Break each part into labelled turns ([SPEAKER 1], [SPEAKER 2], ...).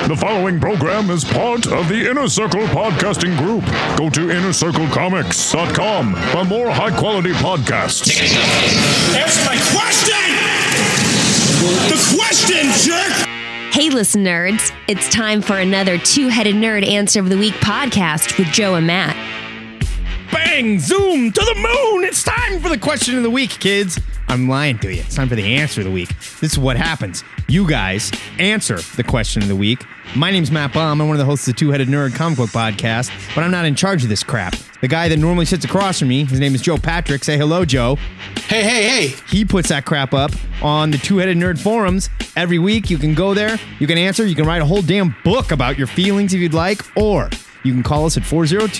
[SPEAKER 1] The following program is part of the Inner Circle Podcasting Group. Go to InnerCircleComics.com for more high-quality podcasts.
[SPEAKER 2] Answer my question! The question, jerk!
[SPEAKER 3] Hey, listen, nerds. It's time for another Two-Headed Nerd Answer of the Week podcast with Joe and Matt.
[SPEAKER 4] Bang! Zoom to the moon! It's time for the question of the week, kids. I'm lying to you. It's time for the answer of the week. This is what happens. You guys answer the question of the week. My name's Matt Baum. I'm one of the hosts of the Two-Headed Nerd Comic Book Podcast, but I'm not in charge of this crap. The guy that normally sits across from me, his name is Joe Patrick. Say hello, Joe.
[SPEAKER 2] Hey.
[SPEAKER 4] He puts that crap up on the Two-Headed Nerd forums every week. You can go there, you can answer, you can write a whole damn book about your feelings if you'd like, or you can call us at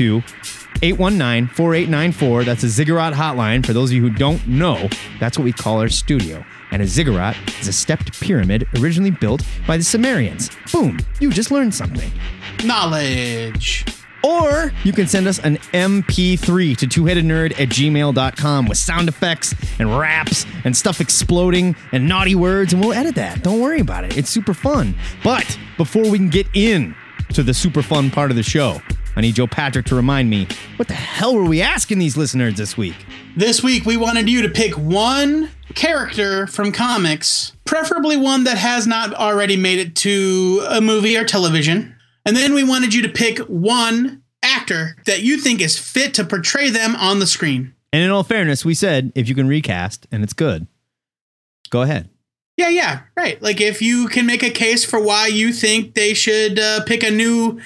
[SPEAKER 4] 402-819-4894. That's a Ziggurat hotline. For those of you who don't know, that's what we call our studio. And a ziggurat is a stepped pyramid originally built by the Sumerians. Boom, you just learned something.
[SPEAKER 2] Knowledge.
[SPEAKER 4] Or you can send us an MP3 to twoheadednerd@gmail.com with sound effects and raps and stuff exploding and naughty words, and we'll edit that. Don't worry about it. It's super fun. But before we can get in to the super fun part of the show, I need Joe Patrick to remind me, what the hell were we asking these listeners this week?
[SPEAKER 2] This week, we wanted you to pick one character from comics, preferably one that has not already made it to a movie or television. And then we wanted you to pick one actor that you think is fit to portray them on the screen.
[SPEAKER 4] And in all fairness, we said, if you can recast and it's good, go ahead.
[SPEAKER 2] Yeah, right. Like if you can make a case for why you think they should pick a new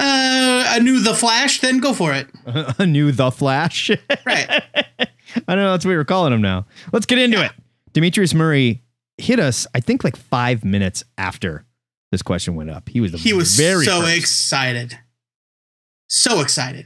[SPEAKER 2] The Flash, then go for it.
[SPEAKER 4] A new The Flash?
[SPEAKER 2] Right.
[SPEAKER 4] I don't know. That's what we're calling him now. Let's get into it. Demetrius Murray hit us, I think, like 5 minutes after this question went up. He was very
[SPEAKER 2] so
[SPEAKER 4] first.
[SPEAKER 2] excited. So excited.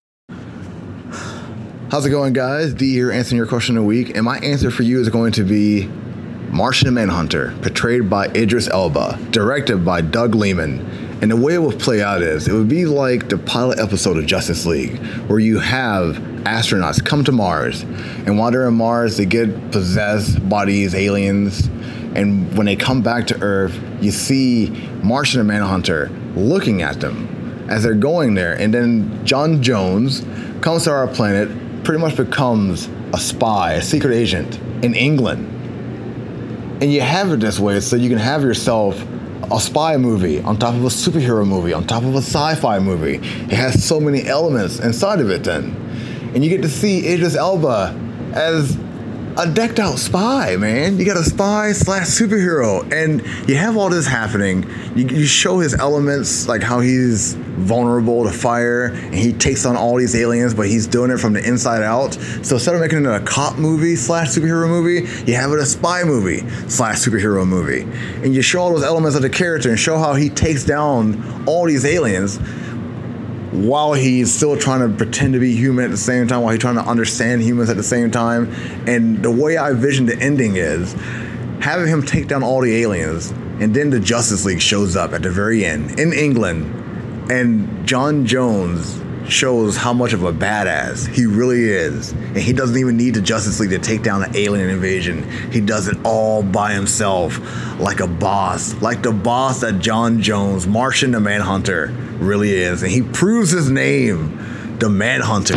[SPEAKER 5] How's it going, guys? D here answering your question of the week. And my answer for you is going to be Martian the Manhunter, portrayed by Idris Elba, directed by Doug Liman. And the way it would play out is, it would be like the pilot episode of Justice League, where you have astronauts come to Mars, and while they're on Mars, they get possessed by these aliens, and when they come back to Earth, you see Martian the Manhunter looking at them as they're going there, and then John Jones comes to our planet, pretty much becomes a spy, a secret agent in England. And you have it this way so you can have yourself a spy movie on top of a superhero movie, on top of a sci-fi movie. It has so many elements inside of it then. And you get to see Idris Elba as a decked out spy, man. You got a spy / superhero, and you have all this happening. You show his elements, like how he's vulnerable to fire, and he takes on all these aliens, but he's doing it from the inside out. So instead of making it a cop movie / superhero movie, you have it a spy movie / superhero movie. And you show all those elements of the character and show how he takes down all these aliens while he's still trying to pretend to be human at the same time, while he's trying to understand humans at the same time. And the way I envision the ending is having him take down all the aliens, and then the Justice League shows up at the very end in England, and John Jones shows how much of a badass he really is. And he doesn't even need the Justice League to take down an alien invasion. He does it all by himself, like a boss, like the boss that John Jones, Martian the Manhunter, really is. And he proves his name, the Manhunter.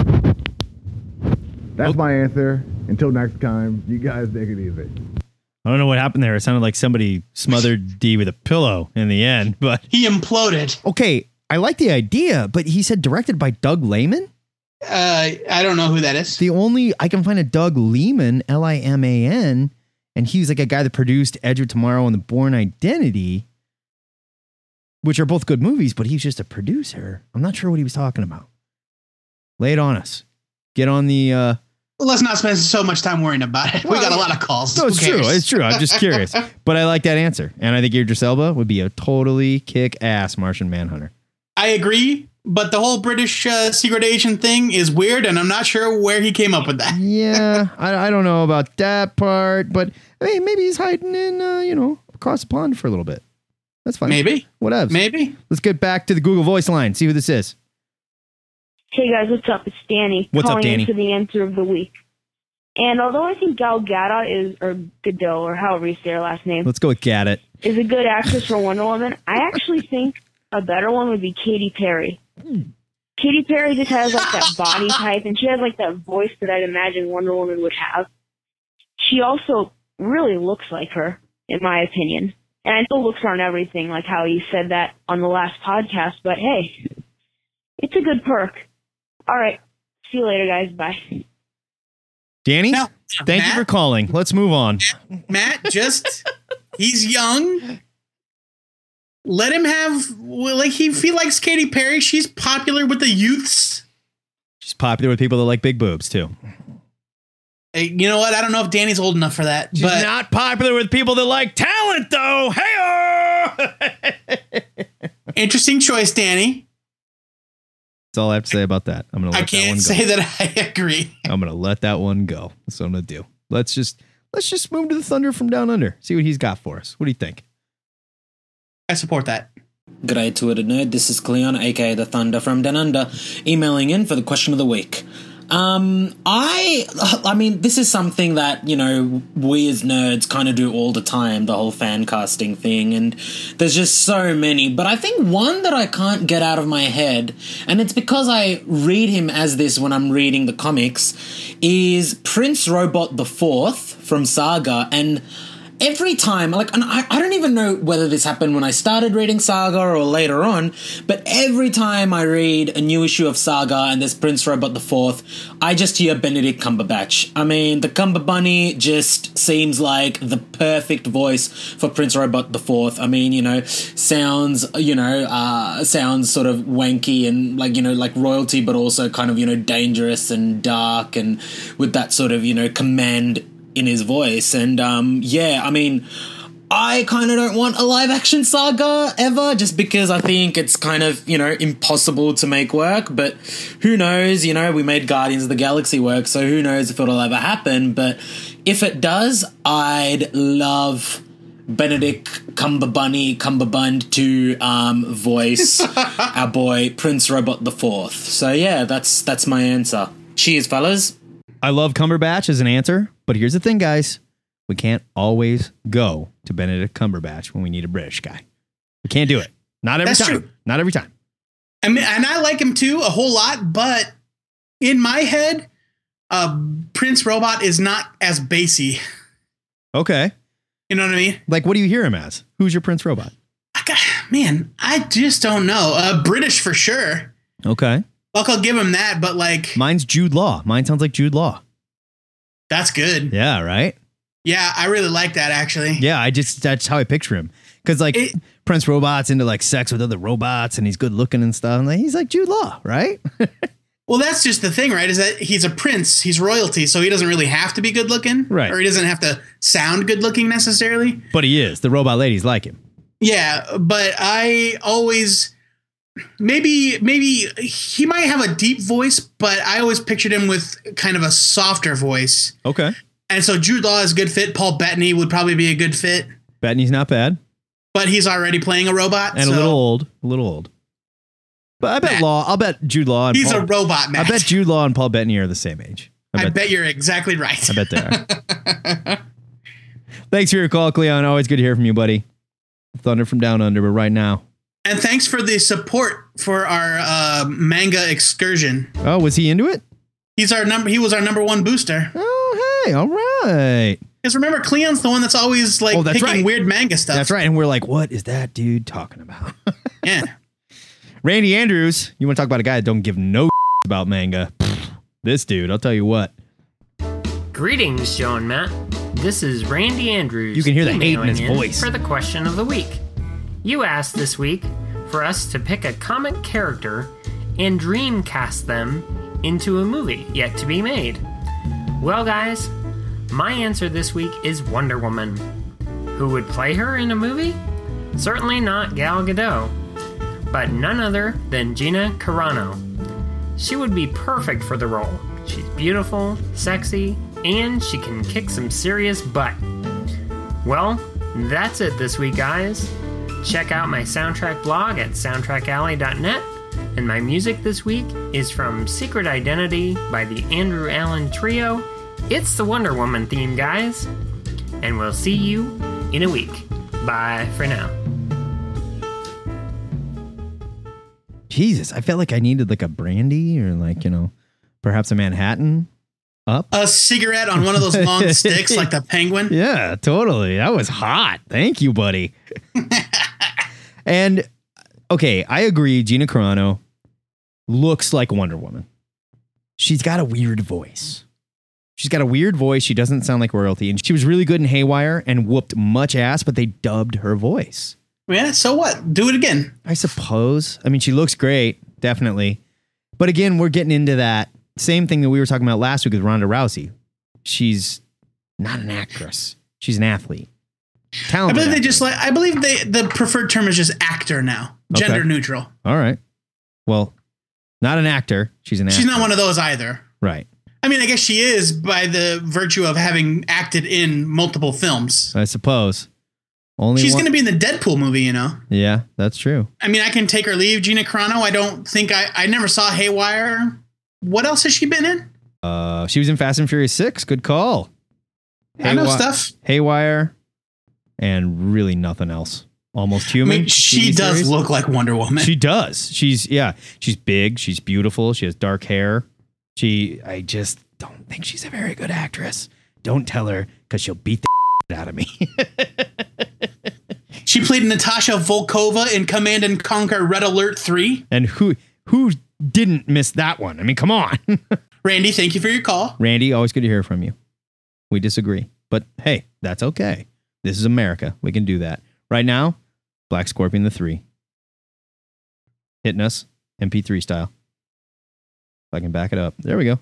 [SPEAKER 5] That's my answer. Until next time, you guys take it easy.
[SPEAKER 4] I don't know what happened there. It sounded like somebody smothered D with a pillow in the end, but
[SPEAKER 2] He imploded.
[SPEAKER 4] okay. I like the idea, but he said directed by Doug Liman?
[SPEAKER 2] I don't know who that is.
[SPEAKER 4] The only I can find a Doug Liman, Liman, and he was like a guy that produced Edge of Tomorrow and The Bourne Identity, which are both good movies, but he's just a producer. I'm not sure what he was talking about. Lay it on us. Get on the...
[SPEAKER 2] Let's not spend so much time worrying about it. We got a lot of calls.
[SPEAKER 4] No, it's true. It's true. I'm just curious. But I like that answer. And I think Idris Elba would be a totally kick-ass Martian Manhunter.
[SPEAKER 2] I agree, but the whole British secret agent thing is weird, and I'm not sure where he came up with that.
[SPEAKER 4] Yeah, I don't know about that part, but I mean, maybe he's hiding in, across the pond for a little bit. That's fine.
[SPEAKER 2] Maybe.
[SPEAKER 4] Whatever.
[SPEAKER 2] Maybe.
[SPEAKER 4] Let's get back to the Google Voice line. See who this is.
[SPEAKER 6] Hey guys, what's up? It's Danny.
[SPEAKER 4] What's up,
[SPEAKER 6] calling
[SPEAKER 4] Danny?
[SPEAKER 6] in for the answer of the week. And although I think Gal Gadot is, or Gadot, or however you say her last name.
[SPEAKER 4] Let's go with Gadot.
[SPEAKER 6] is a good actress for Wonder Woman. I actually think a better one would be Katy Perry. Katy Perry just has like that body type, and she has like that voice that I'd imagine Wonder Woman would have. She also really looks like her, in my opinion. And I know looks aren't everything, like how you said that on the last podcast, but hey, it's a good perk. All right. See you later, guys. Bye.
[SPEAKER 4] Danny,
[SPEAKER 2] No,
[SPEAKER 4] thank you
[SPEAKER 2] Matt?
[SPEAKER 4] for calling. Let's move on.
[SPEAKER 2] Matt, just he's young. Let him have if he likes Katy Perry, she's popular with the youths.
[SPEAKER 4] She's popular with people that like big boobs too.
[SPEAKER 2] Hey, you know what? I don't know if Danny's old enough for that.
[SPEAKER 4] She's
[SPEAKER 2] but
[SPEAKER 4] not popular with people that like talent though. Hey,
[SPEAKER 2] interesting choice, Danny.
[SPEAKER 4] that's all I have to say about that. I'm gonna let
[SPEAKER 2] I
[SPEAKER 4] that one
[SPEAKER 2] can't
[SPEAKER 4] go.
[SPEAKER 2] say that I agree.
[SPEAKER 4] I'm gonna let that one go. That's what I'm gonna do. Let's just move to the Thunder from Down Under. See what he's got for us. What do you think?
[SPEAKER 2] I support that.
[SPEAKER 7] G'day Twitter nerd, this is Cleon, aka the Thunder from Down Under, emailing in for the question of the week. I mean, this is something that, you know, we as nerds kind of do all the time, the whole fan casting thing, and there's just so many, but I think one that I can't get out of my head, and it's because I read him as this when I'm reading the comics, is Prince Robot the Fourth from Saga, and every time, and I don't even know whether this happened when I started reading Saga or later on, but every time I read a new issue of Saga and there's Prince Robot the Fourth, I just hear Benedict Cumberbatch. I mean, the Cumber Bunny just seems like the perfect voice for Prince Robot the Fourth. I mean, you know, sounds sort of wanky and like royalty, but also kind of, you know, dangerous and dark and with that sort of, you know, command in his voice. And yeah, I mean, I kind of don't want a live action Saga ever, just because I think it's kind of, you know, impossible to make work, but who knows, you know, we made Guardians of the Galaxy work, so who knows if it'll ever happen. But if it does, I'd love Benedict Cumberbund to voice our boy Prince Robot the Fourth. So yeah, that's my answer. Cheers, fellas.
[SPEAKER 4] I love Cumberbatch as an answer, but here's the thing, guys. We can't always go to Benedict Cumberbatch when we need a British guy. We can't do it. Not every
[SPEAKER 2] That's
[SPEAKER 4] time.
[SPEAKER 2] true.
[SPEAKER 4] Not every time.
[SPEAKER 2] I mean, and I like him too a whole lot, but in my head, Prince Robot is not as bassy.
[SPEAKER 4] Okay.
[SPEAKER 2] You know what I mean?
[SPEAKER 4] Like, what do you hear him as? Who's your Prince Robot?
[SPEAKER 2] I just don't know. British for sure.
[SPEAKER 4] Okay.
[SPEAKER 2] Like, I'll give him that, but like,
[SPEAKER 4] Mine's Jude Law. Mine sounds like Jude Law.
[SPEAKER 2] that's good.
[SPEAKER 4] Yeah, right?
[SPEAKER 2] Yeah, I really like that actually.
[SPEAKER 4] Yeah, that's how I picture him. Because like Prince Robot's into like sex with other robots and he's good looking and stuff. And like, he's like Jude Law, right?
[SPEAKER 2] Well, that's just the thing, right? Is that he's a prince, he's royalty, so he doesn't really have to be good looking.
[SPEAKER 4] Right.
[SPEAKER 2] Or he doesn't have to sound good looking necessarily.
[SPEAKER 4] But he is. The robot ladies like him.
[SPEAKER 2] Yeah, but I always maybe he might have a deep voice, but I always pictured him with kind of a softer voice.
[SPEAKER 4] Okay.
[SPEAKER 2] And so Jude Law is a good fit. Paul Bettany would probably be a good fit,
[SPEAKER 4] Bettany's not bad.
[SPEAKER 2] but he's already playing a robot.
[SPEAKER 4] And
[SPEAKER 2] so
[SPEAKER 4] a little old. But I bet
[SPEAKER 2] Matt.
[SPEAKER 4] I'll bet Jude Law and
[SPEAKER 2] he's
[SPEAKER 4] Paul,
[SPEAKER 2] a robot, Matt.
[SPEAKER 4] I bet Jude Law and Paul Bettany are the same age.
[SPEAKER 2] I bet you're exactly right.
[SPEAKER 4] I bet they are. Thanks for your call, Cleon. Always good to hear from you, buddy. Thunder from Down Under, but right now.
[SPEAKER 2] And thanks for the support for our manga excursion.
[SPEAKER 4] Oh, was he into it?
[SPEAKER 2] He was our number one booster.
[SPEAKER 4] Oh, hey, all right.
[SPEAKER 2] Because remember, Cleon's the one that's always like
[SPEAKER 4] that's
[SPEAKER 2] picking
[SPEAKER 4] right.
[SPEAKER 2] weird manga stuff.
[SPEAKER 4] That's right. And we're like, what is that dude talking about?
[SPEAKER 2] Yeah.
[SPEAKER 4] Randy Andrews, you want to talk about a guy that don't give no about manga? This dude, I'll tell you what.
[SPEAKER 8] Greetings, Joe and Matt. This is Randy Andrews.
[SPEAKER 4] You can hear the hate in
[SPEAKER 8] emailing
[SPEAKER 4] his voice.
[SPEAKER 8] For the question of the week. You asked this week for us to pick a comic character and dreamcast them into a movie yet to be made. Well, guys, my answer this week is Wonder Woman. Who would play her in a movie? Certainly not Gal Gadot, but none other than Gina Carano. She would be perfect for the role. She's beautiful, sexy, and she can kick some serious butt. Well, that's it this week, guys. Check out my soundtrack blog at soundtrackalley.net, and my music this week is from Secret Identity by the Andrew Allen Trio. It's the Wonder Woman theme, guys. And we'll see you in a week. Bye for now.
[SPEAKER 4] Jesus, I felt like I needed like a brandy or like, perhaps a Manhattan up.
[SPEAKER 2] A cigarette on one of those long sticks like the Penguin.
[SPEAKER 4] Yeah, totally. That was hot. Thank you, buddy. And okay, I agree. Gina Carano looks like Wonder Woman. She's got a weird voice. She doesn't sound like royalty. And she was really good in Haywire and whooped much ass, but they dubbed her voice.
[SPEAKER 2] Yeah, so what? Do it again.
[SPEAKER 4] I suppose. I mean, she looks great, definitely. But again, we're getting into that same thing that we were talking about last week with Ronda Rousey. She's not an actress. She's an athlete. Talented.
[SPEAKER 2] I believe the preferred term is just actor now. Gender neutral.
[SPEAKER 4] All right. Well, not an actor. She's an actor.
[SPEAKER 2] She's not one of those either.
[SPEAKER 4] Right.
[SPEAKER 2] I mean, I guess she is by the virtue of having acted in multiple films.
[SPEAKER 4] I suppose.
[SPEAKER 2] She's going to be in the Deadpool movie,
[SPEAKER 4] Yeah, that's true.
[SPEAKER 2] I mean, I can take or leave Gina Carano. I don't think I never saw Haywire. What else has she been in?
[SPEAKER 4] She was in Fast and Furious 6. Good call.
[SPEAKER 2] I know stuff.
[SPEAKER 4] Haywire, and really nothing else. Almost Human.
[SPEAKER 2] I mean, she does look like Wonder Woman.
[SPEAKER 4] She does. She's big. She's beautiful. She has dark hair. I just don't think she's a very good actress. Don't tell her because she'll beat the out of me.
[SPEAKER 2] She played Natasha Volkova in Command and Conquer Red Alert 3.
[SPEAKER 4] And who didn't miss that one? I mean, come on.
[SPEAKER 2] Randy, thank you for your call.
[SPEAKER 4] Randy, always good to hear from you. We disagree, but hey, that's okay. This is America. We can do that. Right now, Black Scorpion the 3. Hitting us, MP3 style. If I can back it up. There we go.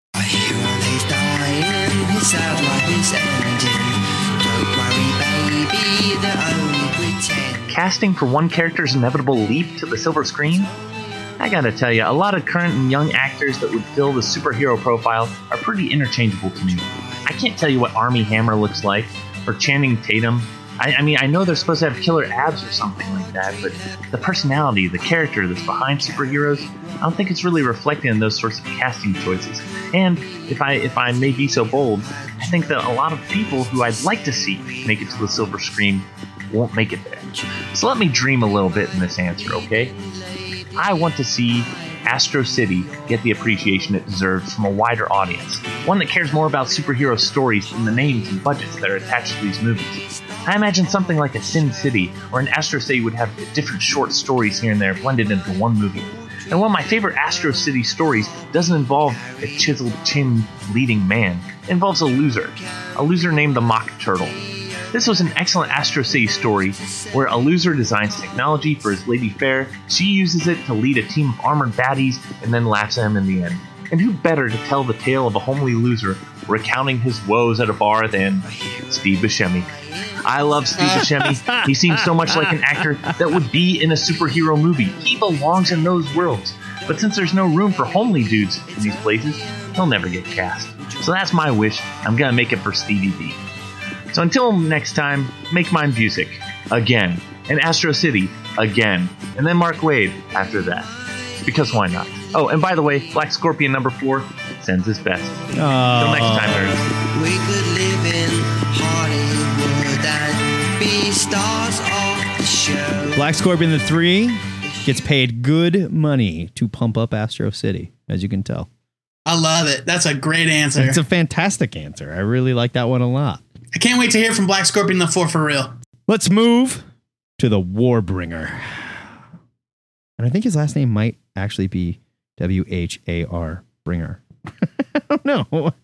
[SPEAKER 9] Casting for one character's inevitable leap to the silver screen? I gotta tell you, a lot of current and young actors that would fill the superhero profile are pretty interchangeable to me. I can't tell you what Armie Hammer looks like, or Channing Tatum. I mean, I know they're supposed to have killer abs or something like that, but the personality, the character that's behind superheroes, I don't think it's really reflected in those sorts of casting choices. And if I may be so bold, I think that a lot of people who I'd like to see make it to the silver screen won't make it there. So let me dream a little bit in this answer, okay? I want to see Astro City get the appreciation it deserves from a wider audience, one that cares more about superhero stories than the names and budgets that are attached to these movies. I imagine something like a Sin City or an Astro City would have different short stories here and there blended into one movie. And one of my favorite Astro City stories doesn't involve a chiseled chin leading man. It involves a loser named the Mock Turtle. This was an excellent Astro City story where a loser designs technology for his lady fair, she uses it to lead a team of armored baddies, and then laughs at him in the end. And who better to tell the tale of a homely loser recounting his woes at a bar than Steve Buscemi. I love Steve Buscemi. He seems so much like an actor that would be in a superhero movie. He belongs in those worlds. But since there's no room for homely dudes in these places, he'll never get cast. So that's my wish. I'm gonna make it for Stevie B. So until next time, make mine Busick again, and Astro City again, and then Mark Waid after that. Because why not? Oh, and by the way, Black Scorpion number 4 sends his best. Until next time, nerds.
[SPEAKER 10] We could live in Hollywood and be stars of the show.
[SPEAKER 4] Black Scorpion the 3 gets paid good money to pump up Astro City, as you can tell.
[SPEAKER 2] I love it. That's a great answer.
[SPEAKER 4] It's a fantastic answer. I really like that one a lot.
[SPEAKER 2] I can't wait to hear from Black Scorpion the 4 for real.
[SPEAKER 4] Let's move to the Warbringer. And I think his last name might actually be W-H-A-R, Bringer. I don't know.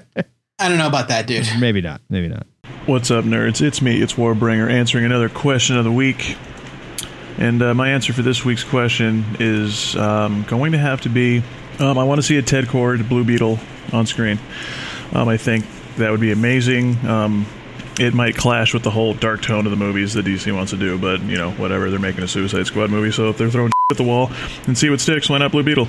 [SPEAKER 2] I don't know about that, dude.
[SPEAKER 4] Maybe not. Maybe not.
[SPEAKER 11] What's up, nerds? It's me, it's Warbringer, answering another question of the week. And my answer for this week's question is going to have to be, I want to see a Ted Kord Blue Beetle on screen. I think that would be amazing. It might clash with the whole dark tone of the movies that DC wants to do, but, you know, whatever. They're making a Suicide Squad movie, so if they're throwing at the wall and see what sticks, why not Blue Beetle?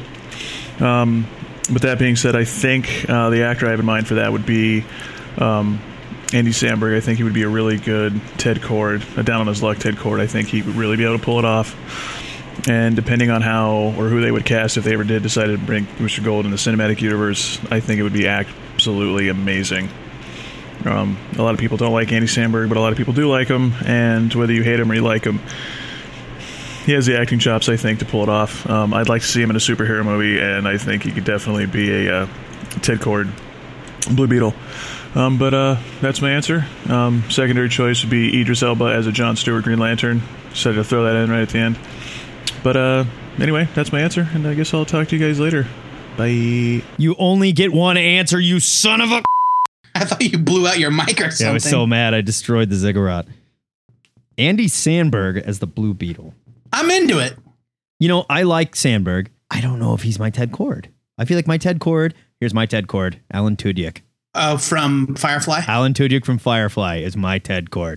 [SPEAKER 11] But that being said, I think the actor I have in mind for that would be Andy Samberg. I think he would be a really good Ted Kord, a down-on-his-luck Ted Kord. I think he would really be able to pull it off. And depending on how or who they would cast, if they ever did decide to bring Booster Gold in the cinematic universe, I think it would be absolutely amazing. A lot of people don't like Andy Samberg, but a lot of people do like him, and whether you hate him or you like him, he has the acting chops, I think, to pull it off. I'd like to see him in a superhero movie, and I think he could definitely be a Ted Kord Blue Beetle. But that's my answer. Secondary choice would be Idris Elba as a Jon Stewart Green Lantern. Decided to throw that in right at the end. But anyway, that's my answer, and I guess I'll talk to you guys later. Bye.
[SPEAKER 4] You only get one answer, you son of a...
[SPEAKER 2] I thought you blew out your mic or something.
[SPEAKER 4] Yeah, I was so mad I destroyed the ziggurat. Andy Samberg as the Blue Beetle.
[SPEAKER 2] I'm into it.
[SPEAKER 4] You know, I like Samberg. I don't know if he's my Ted Kord. I feel like my Ted Kord... Here's my Ted Kord. Alan Tudyk.
[SPEAKER 2] From Firefly?
[SPEAKER 4] Alan Tudyk from Firefly is my Ted Kord.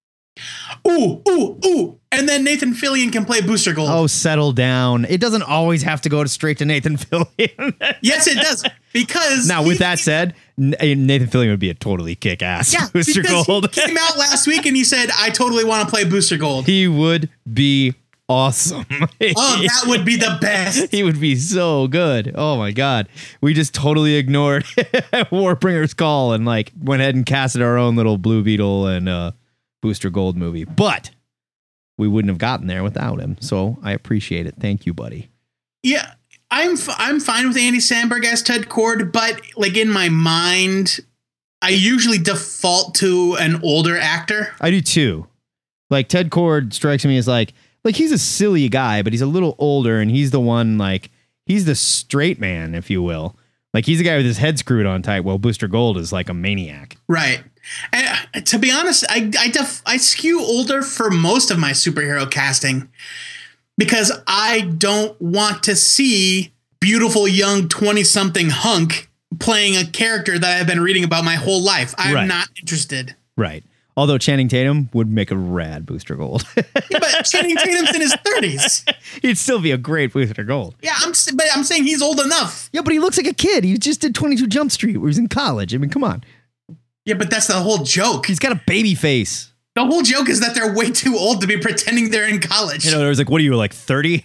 [SPEAKER 2] Ooh. And then Nathan Fillion can play Booster Gold.
[SPEAKER 4] Oh, settle down. It doesn't always have to go straight to Nathan Fillion.
[SPEAKER 2] Yes, it does. Because...
[SPEAKER 4] Now, with that said, Nathan Fillion would be a totally kick-ass Booster Gold.
[SPEAKER 2] He came out last week and he said, I totally want to play Booster Gold.
[SPEAKER 4] He would be awesome.
[SPEAKER 2] Oh, that would be the best.
[SPEAKER 4] He would be so good. Oh my God. We just totally ignored Warbringer's call and like went ahead and casted our own little Blue Beetle and Booster Gold movie. But we wouldn't have gotten there without him. So I appreciate it. Thank you, buddy.
[SPEAKER 2] Yeah, I'm fine with Andy Samberg as Ted Kord, but like in my mind, I usually default to an older actor.
[SPEAKER 4] I do too. Like Ted Kord strikes me as like he's a silly guy, but he's a little older, and he's the one, like, he's the straight man, if you will. Like, he's the guy with his head screwed on tight, while Booster Gold is like a maniac.
[SPEAKER 2] Right. And to be honest, I skew older for most of my superhero casting because I don't want to see beautiful young 20-something hunk playing a character that I've been reading about my whole life. I'm not interested.
[SPEAKER 4] Right. Although Channing Tatum would make a rad Booster Gold.
[SPEAKER 2] Yeah, but Channing Tatum's in his 30s.
[SPEAKER 4] He'd still be a great Booster Gold.
[SPEAKER 2] Yeah, but I'm saying he's old enough.
[SPEAKER 4] Yeah, but he looks like a kid. He just did 22 Jump Street where he's in college. I mean, come on.
[SPEAKER 2] Yeah, but that's the whole joke.
[SPEAKER 4] He's got a baby face.
[SPEAKER 2] The whole joke is that they're way too old to be pretending they're in college.
[SPEAKER 4] You know, there was like, what are you, like 30?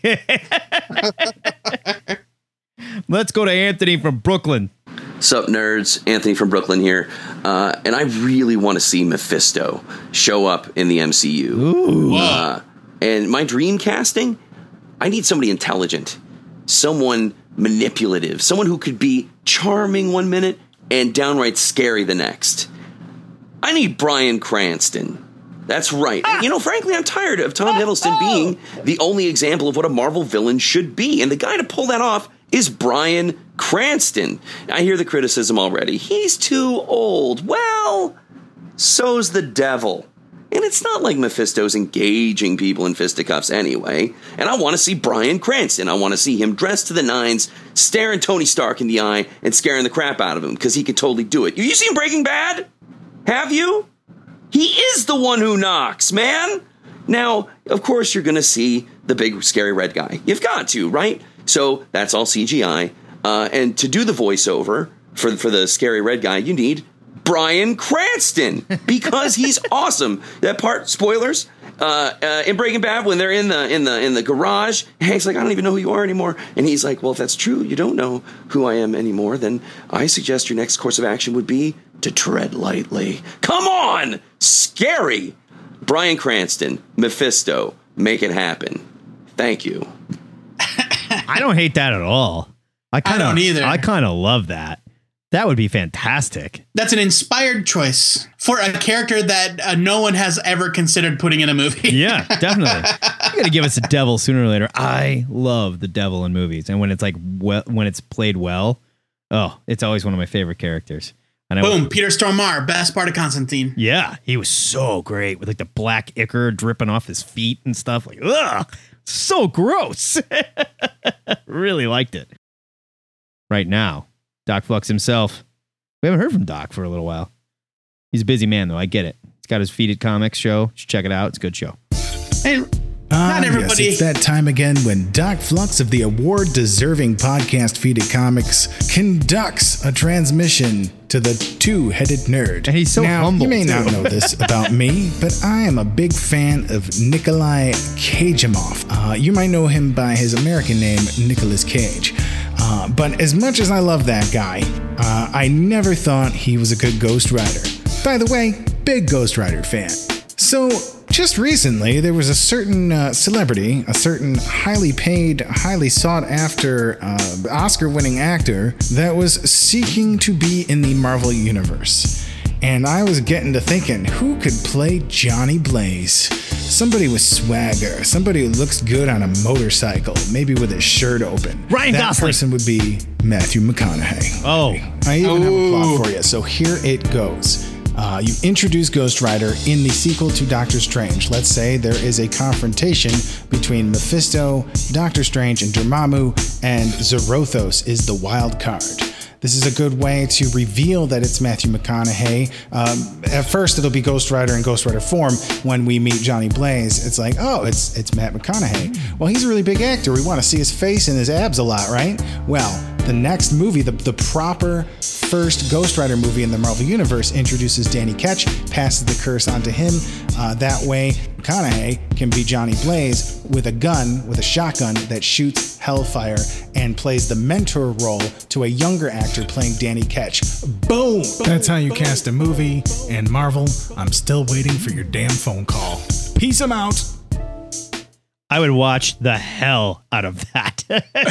[SPEAKER 4] Let's go to Anthony from Brooklyn.
[SPEAKER 12] Sup, nerds? Anthony from Brooklyn here. And I really want to see Mephisto show up in the MCU.
[SPEAKER 4] Ooh.
[SPEAKER 12] And my dream casting, I need somebody intelligent, someone manipulative, someone who could be charming one minute and downright scary the next. I need Bryan Cranston. That's right. And, you know, frankly, I'm tired of Tom Hiddleston being the only example of what a Marvel villain should be. And the guy to pull that off is Bryan Cranston. I hear the criticism already. He's too old. Well, so's the devil. And it's not like Mephisto's engaging people in fisticuffs anyway. And I want to see Bryan Cranston. I want to see him dressed to the nines, staring Tony Stark in the eye and scaring the crap out of him, because he could totally do it. You seen Breaking Bad? Have you? He is the one who knocks, man. Now, of course, you're going to see the big, scary red guy. You've got to, right? So that's all CGI. And to do the voiceover for the scary red guy, you need Bryan Cranston, because he's awesome. That part, spoilers, in Breaking Bad, when they're in the garage, Hank's like, I don't even know who you are anymore. And he's like, well, if that's true, you don't know who I am anymore, then I suggest your next course of action would be to tread lightly. Come on! Scary! Bryan Cranston, Mephisto, make it happen. Thank you.
[SPEAKER 4] I don't hate that at all.
[SPEAKER 2] I don't either.
[SPEAKER 4] I kind of love that. That would be fantastic.
[SPEAKER 2] That's an inspired choice for a character that no one has ever considered putting in a movie.
[SPEAKER 4] Yeah, definitely. You got to give us a devil sooner or later. I love the devil in movies, and when it's like when it's played well, oh, it's always one of my favorite characters.
[SPEAKER 2] Boom, Peter Stormare, best part of Constantine.
[SPEAKER 4] Yeah, he was so great with like the black ichor dripping off his feet and stuff. Like, ugh, so gross. Really liked it. Right now, Doc Flux himself. We haven't heard from Doc for a little while. He's a busy man, though. I get it. He's got his Feeded Comics show. You should check it out. It's a good show.
[SPEAKER 2] Hey, not everybody.
[SPEAKER 13] Yes, it's that time again when Doc Flux of the award-deserving podcast Feeded Comics conducts a transmission to the Two-Headed Nerd.
[SPEAKER 4] And he's so humble.
[SPEAKER 13] You may not know this about me, but I am a big fan of Nikolai Kajimov. You might know him by his American name, Nicolas Cage. But as much as I love that guy, I never thought he was a good ghostwriter. By the way, big Ghost Rider fan. So, just recently, there was a certain celebrity, a certain highly paid, highly sought after, Oscar-winning actor that was seeking to be in the Marvel Universe. And I was getting to thinking, who could play Johnny Blaze? Somebody with swagger, somebody who looks good on a motorcycle, maybe with his shirt open.
[SPEAKER 4] Ryan Gosling.
[SPEAKER 13] That person would be Matthew McConaughey.
[SPEAKER 4] Oh.
[SPEAKER 13] I even have a plot for you, so here it goes. You introduce Ghost Rider in the sequel to Doctor Strange. Let's say there is a confrontation between Mephisto, Doctor Strange, and Dormammu, and Zorothos is the wild card. This is a good way to reveal that it's Matthew McConaughey. At first, it'll be Ghost Rider in Ghost Rider form. When we meet Johnny Blaze, it's like, oh, it's Matt McConaughey. Well, he's a really big actor. We want to see his face and his abs a lot, right? Well, the next movie, the proper first Ghost Rider movie in the Marvel Universe, introduces Danny Ketch, passes the curse on to him. That way, McConaughey can be Johnny Blaze with a gun, with a shotgun that shoots hellfire and plays the mentor role to a younger actor playing Danny Ketch. Boom!
[SPEAKER 14] That's how you cast a movie. And Marvel, I'm still waiting for your damn phone call. Peace 'em out.
[SPEAKER 4] I would watch the hell out of that.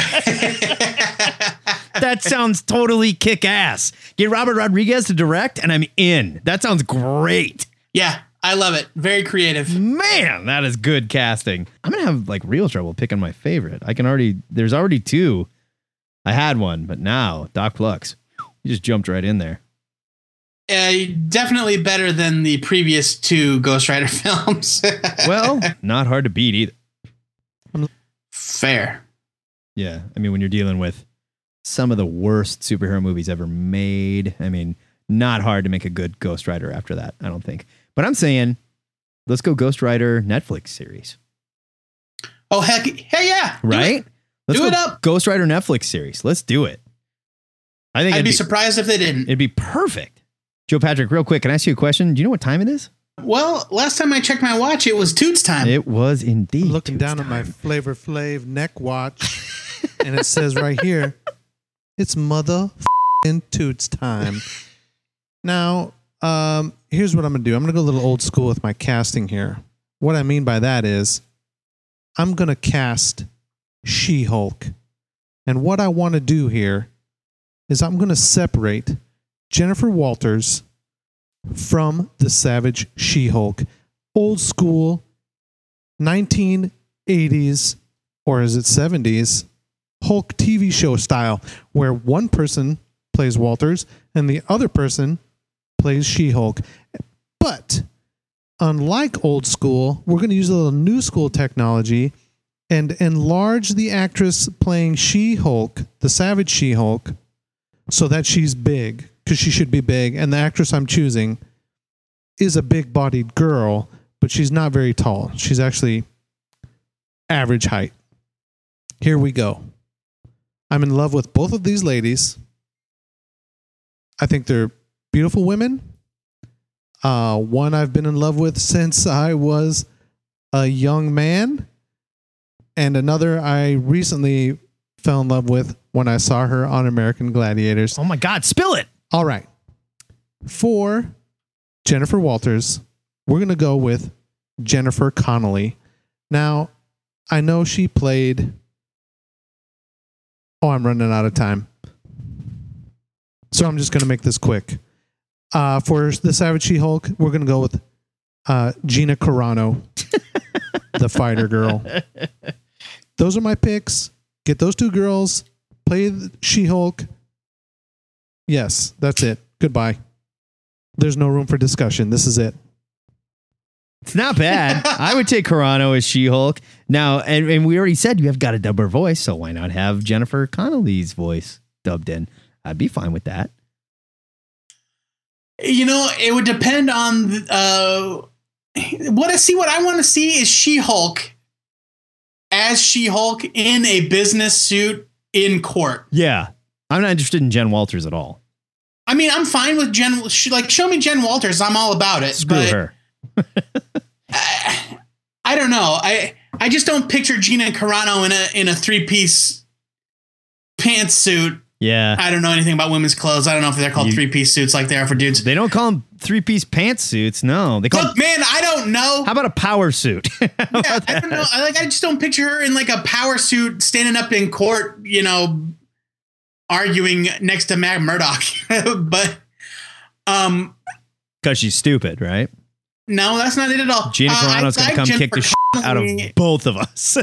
[SPEAKER 4] That sounds totally kick-ass. Get Robert Rodriguez to direct, and I'm in. That sounds great.
[SPEAKER 2] Yeah, I love it. Very creative.
[SPEAKER 4] Man, that is good casting. I'm going to have like real trouble picking my favorite. There's already two. I had one, but now Doc Flux, you just jumped right in there.
[SPEAKER 2] Definitely better than the previous two Ghost Rider films.
[SPEAKER 4] Well, not hard to beat either.
[SPEAKER 2] Fair.
[SPEAKER 4] Yeah, I mean, when you're dealing with some of the worst superhero movies ever made, I mean, not hard to make a good Ghost Rider after that, I don't think. But I'm saying, let's go Ghost Rider Netflix series.
[SPEAKER 2] Oh, heck yeah.
[SPEAKER 4] Right? Let's
[SPEAKER 2] do
[SPEAKER 4] go
[SPEAKER 2] it up.
[SPEAKER 4] Ghost Rider Netflix series. Let's do it. I think
[SPEAKER 2] I'd be surprised if they didn't.
[SPEAKER 4] It'd be perfect. Joe Patrick, real quick, can I ask you a question? Do you know what time it is?
[SPEAKER 2] Well, last time I checked my watch, it was Toots time.
[SPEAKER 4] It was indeed.
[SPEAKER 15] I'm looking down at my Flavor Flav neck watch, and it says right here, it's mother-f***ing Toots time. Now, here's what I'm going to do. I'm going to go a little old school with my casting here. What I mean by that is I'm going to cast She-Hulk. And what I want to do here is I'm going to separate Jennifer Walters from the Savage She-Hulk. Old school 1980s, or is it 70s, Hulk TV show style, where one person plays Walters and the other person plays She-Hulk. But unlike old school, we're going to use a little new school technology and enlarge the actress playing She-Hulk, the Savage She-Hulk, so that she's big, because she should be big. And the actress I'm choosing is a big-bodied girl, but she's not very tall. She's actually average height. Here we go. I'm in love with both of these ladies. I think they're beautiful women. One I've been in love with since I was a young man, and another I recently fell in love with when I saw her on American Gladiators.
[SPEAKER 4] Oh my God, spill it.
[SPEAKER 15] All right. For Jennifer Walters, we're going to go with Jennifer Connelly. Now, I know she played... Oh, I'm running out of time. So I'm just going to make this quick. For the Savage She-Hulk, we're going to go with Gina Carano, the fighter girl. Those are my picks. Get those two girls. Play She-Hulk. Yes, that's it. Goodbye. There's no room for discussion. This is it.
[SPEAKER 4] It's not bad. I would take Carano as She-Hulk. Now, and we already said you have got to dub her voice, so why not have Jennifer Connelly's voice dubbed in? I'd be fine with that.
[SPEAKER 2] You know, it would depend on what I want to see is She-Hulk as She-Hulk in a business suit in court.
[SPEAKER 4] Yeah. I'm not interested in Jen Walters at all.
[SPEAKER 2] I mean, I'm fine with Jen. Like, show me Jen Walters. I'm all about it.
[SPEAKER 4] Screw her.
[SPEAKER 2] I don't know. I just don't picture Gina Carano in a 3-piece pantsuit
[SPEAKER 4] Yeah.
[SPEAKER 2] I don't know anything about women's clothes. I don't know if they're called 3-piece suits like they are for dudes.
[SPEAKER 4] They don't call them 3-piece pantsuits. No, they call.
[SPEAKER 2] Look, man, I don't know.
[SPEAKER 4] How about a power suit?
[SPEAKER 2] I don't know. I just don't picture her in like a power suit standing up in court, arguing next to Matt Murdock. But
[SPEAKER 4] because she's stupid, right?
[SPEAKER 2] No, that's not it at all.
[SPEAKER 4] Gina Carano's going to come kick the shit out of both of us.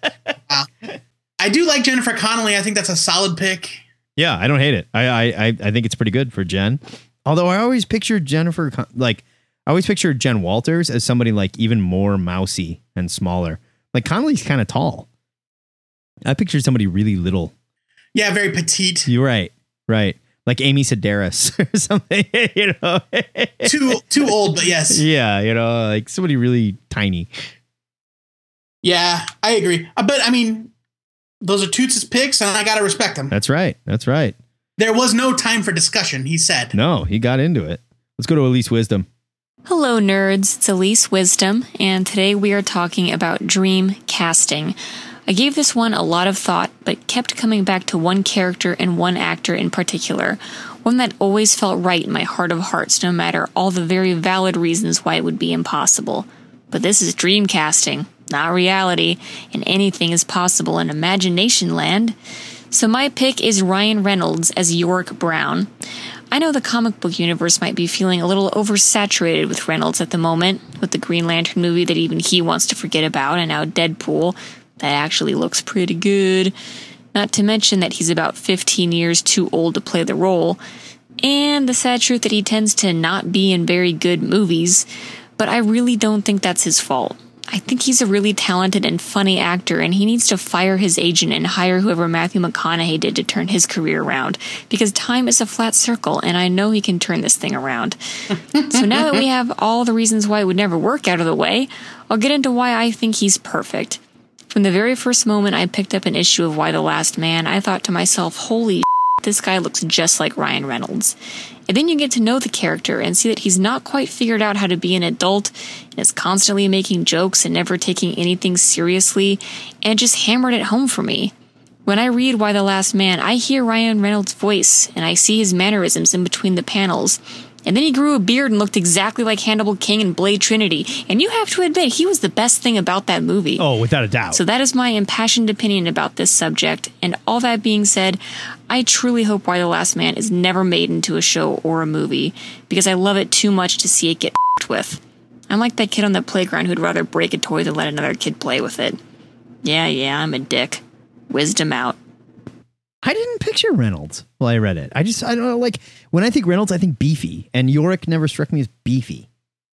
[SPEAKER 2] I do like Jennifer Connelly. I think that's a solid pick.
[SPEAKER 4] Yeah, I don't hate it. I think it's pretty good for Jen. Although I always pictured Jen Walters as somebody like even more mousy and smaller. Like Connelly's kind of tall. I pictured somebody really little.
[SPEAKER 2] Yeah, very petite.
[SPEAKER 4] You're right. Right. Like Amy Sedaris or something,
[SPEAKER 2] Too old, but yes.
[SPEAKER 4] Yeah, like somebody really tiny.
[SPEAKER 2] Yeah, I agree. But I mean, those are Toots' picks, and I got to respect them.
[SPEAKER 4] That's right. That's right.
[SPEAKER 2] There was no time for discussion, he said.
[SPEAKER 4] No, he got into it. Let's go to Elise Wisdom.
[SPEAKER 16] Hello, nerds. It's Elise Wisdom, and today we are talking about dream casting. I gave this one a lot of thought, but kept coming back to one character and one actor in particular, one that always felt right in my heart of hearts, no matter all the very valid reasons why it would be impossible. But this is dream casting, not reality, and anything is possible in imagination land. So my pick is Ryan Reynolds as Yorick Brown. I know the comic book universe might be feeling a little oversaturated with Reynolds at the moment, with the Green Lantern movie that even he wants to forget about, and now Deadpool, that actually looks pretty good. Not to mention that he's about 15 years too old to play the role, and the sad truth that he tends to not be in very good movies, but I really don't think that's his fault. I think he's a really talented and funny actor, and he needs to fire his agent and hire whoever Matthew McConaughey did to turn his career around, because time is a flat circle, and I know he can turn this thing around. So now that we have all the reasons why it would never work out of the way, I'll get into why I think he's perfect. From the very first moment I picked up an issue of Y the Last Man, I thought to myself, holy this guy looks just like Ryan Reynolds. And then you get to know the character and see that he's not quite figured out how to be an adult and is constantly making jokes and never taking anything seriously, and it just hammered it home for me. When I read Y the Last Man, I hear Ryan Reynolds' voice and I see his mannerisms in between the panels. And then he grew a beard and looked exactly like Hannibal King in Blade Trinity. And you have to admit, he was the best thing about that movie.
[SPEAKER 4] Oh, without a doubt.
[SPEAKER 16] So that is my impassioned opinion about this subject. And all that being said, I truly hope Y the Last Man is never made into a show or a movie, because I love it too much to see it get f***ed with. I'm like that kid on the playground who'd rather break a toy than let another kid play with it. Yeah, I'm a dick. Wisdom out.
[SPEAKER 4] I didn't picture Reynolds while I read it. I don't know, like, when I think Reynolds, I think beefy, and Yorick never struck me as beefy.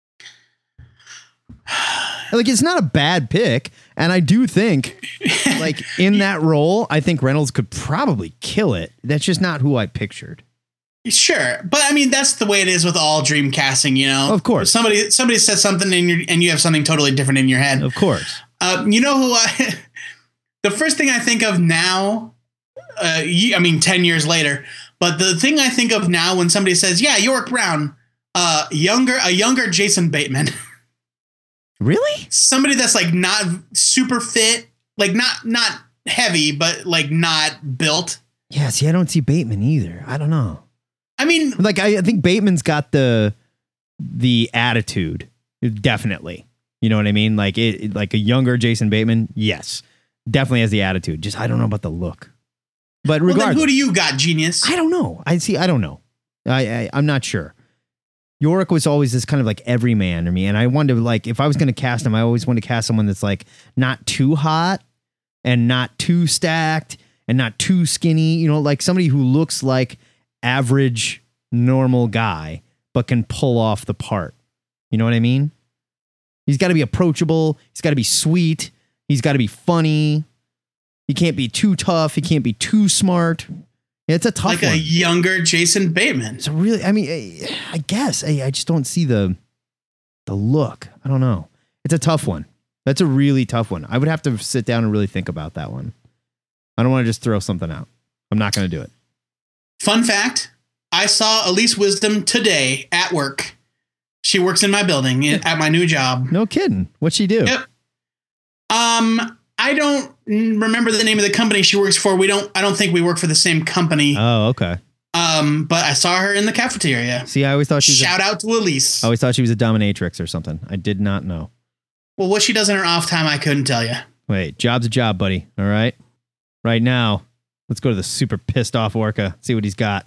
[SPEAKER 4] Like, it's not a bad pick, and I do think, like, in that role, I think Reynolds could probably kill it. That's just not who I pictured.
[SPEAKER 2] Sure, but I mean, that's the way it is with all dream casting, Of
[SPEAKER 4] course.
[SPEAKER 2] Somebody says something and you have something totally different in your head.
[SPEAKER 4] Of course.
[SPEAKER 2] You know who the first thing I think of now, 10 years later, but the thing I think of now when somebody says, yeah, Yorick Brown, a younger Jason Bateman.
[SPEAKER 4] Really?
[SPEAKER 2] Somebody that's like not super fit, like not heavy, but like not built.
[SPEAKER 4] Yeah, see, I don't see Bateman either. I don't know.
[SPEAKER 2] I mean,
[SPEAKER 4] like, I think Bateman's got the attitude, definitely. You know what I mean? Like like a younger Jason Bateman, yes, definitely has the attitude. Just I don't know about the look. But regardless,
[SPEAKER 2] then who do you got, genius?
[SPEAKER 4] I don't know. I don't know. I'm not sure. Yorick was always this kind of like everyman to me, and I wanted to, like, if I was going to cast him, I always wanted to cast someone that's like not too hot and not too stacked and not too skinny. Like somebody who looks like average, normal guy, but can pull off the part. You know what I mean? He's got to be approachable. He's got to be sweet. He's got to be funny. He can't be too tough. He can't be too smart. It's a tough
[SPEAKER 2] like
[SPEAKER 4] one.
[SPEAKER 2] A younger Jason Bateman.
[SPEAKER 4] So really, I mean, I guess I just don't see the look. I don't know. It's a tough one. That's a really tough one. I would have to sit down and really think about that one. I don't want to just throw something out. I'm not going to do it.
[SPEAKER 2] Fun fact. I saw Elise Wisdom today at work. She works in my building at my new job.
[SPEAKER 4] No kidding. What'd she do?
[SPEAKER 2] Yep. I don't remember the name of the company she works for. I don't think we work for the same company.
[SPEAKER 4] Oh, okay.
[SPEAKER 2] But I saw her in the cafeteria.
[SPEAKER 4] See, I always thought she was
[SPEAKER 2] Shout out to Elise.
[SPEAKER 4] I always thought she was a dominatrix or something. I did not know.
[SPEAKER 2] Well, what she does in her off time, I couldn't tell you.
[SPEAKER 4] Wait, job's a job, buddy. All right. Right now, let's go to the super pissed off orca. See what he's got.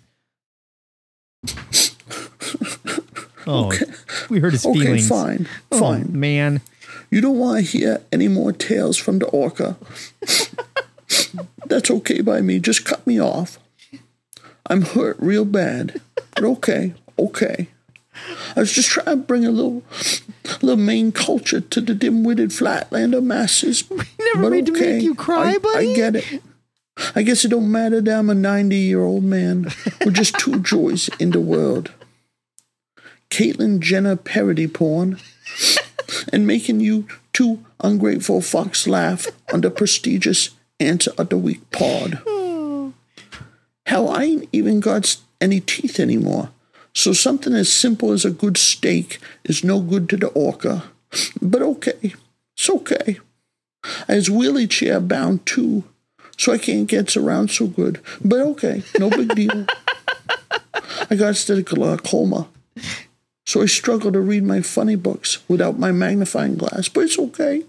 [SPEAKER 4] Oh,
[SPEAKER 17] Okay.
[SPEAKER 4] we heard his feelings.
[SPEAKER 17] Okay, fine.
[SPEAKER 4] Man.
[SPEAKER 17] You don't want to hear any more tales from the orca. That's okay by me. Just cut me off. I'm hurt real bad. But okay. I was just trying to bring a little Maine culture to the dim-witted Flatlander masses. We
[SPEAKER 4] never made to make you cry, buddy.
[SPEAKER 17] I get it. I guess it don't matter that I'm a 90-year-old man with just two joys in the world. Caitlyn Jenner parody porn and making you two ungrateful fucks laugh on the prestigious Answer of the Week pod. Hell, I ain't even got any teeth anymore. So something as simple as a good steak is no good to the orca. But okay, it's okay. I was wheelie chair bound too, so I can't get around so good. But okay, no big deal. I got glaucoma, so I struggle to read my funny books without my magnifying glass. But it's okay.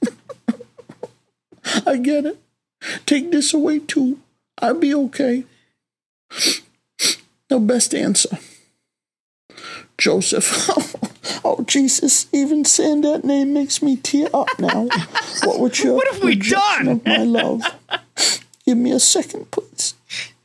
[SPEAKER 17] I get it. Take this away too. I'll be okay. No best answer. Joseph. Oh, Jesus. Even saying that name makes me tear up now. What have we done? Of my love. Give me a second, please.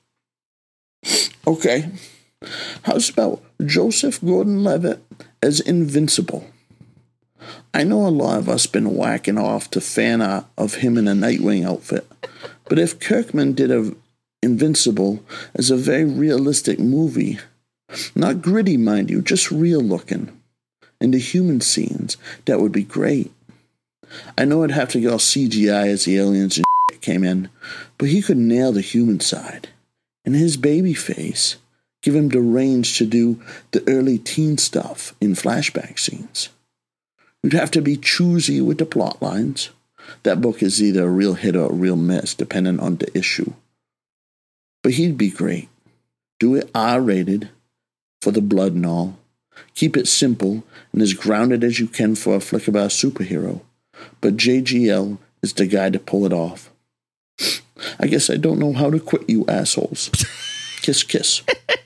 [SPEAKER 17] Okay. How's about Joseph Gordon-Levitt as Invincible? I know a lot of us been whacking off to fan art of him in a Nightwing outfit, but if Kirkman did a Invincible as a very realistic movie, not gritty, mind you, just real looking, in the human scenes, that would be great. I know I'd have to go CGI as the aliens and shit came in, but he could nail the human side. And his baby face, give him the range to do the early teen stuff in flashback scenes. You'd have to be choosy with the plot lines. That book is either a real hit or a real miss, depending on the issue. But he'd be great. Do it R-rated for the blood and all. Keep it simple and as grounded as you can for a flick about a superhero. But JGL is the guy to pull it off. I guess I don't know how to quit, you assholes. Kiss, kiss.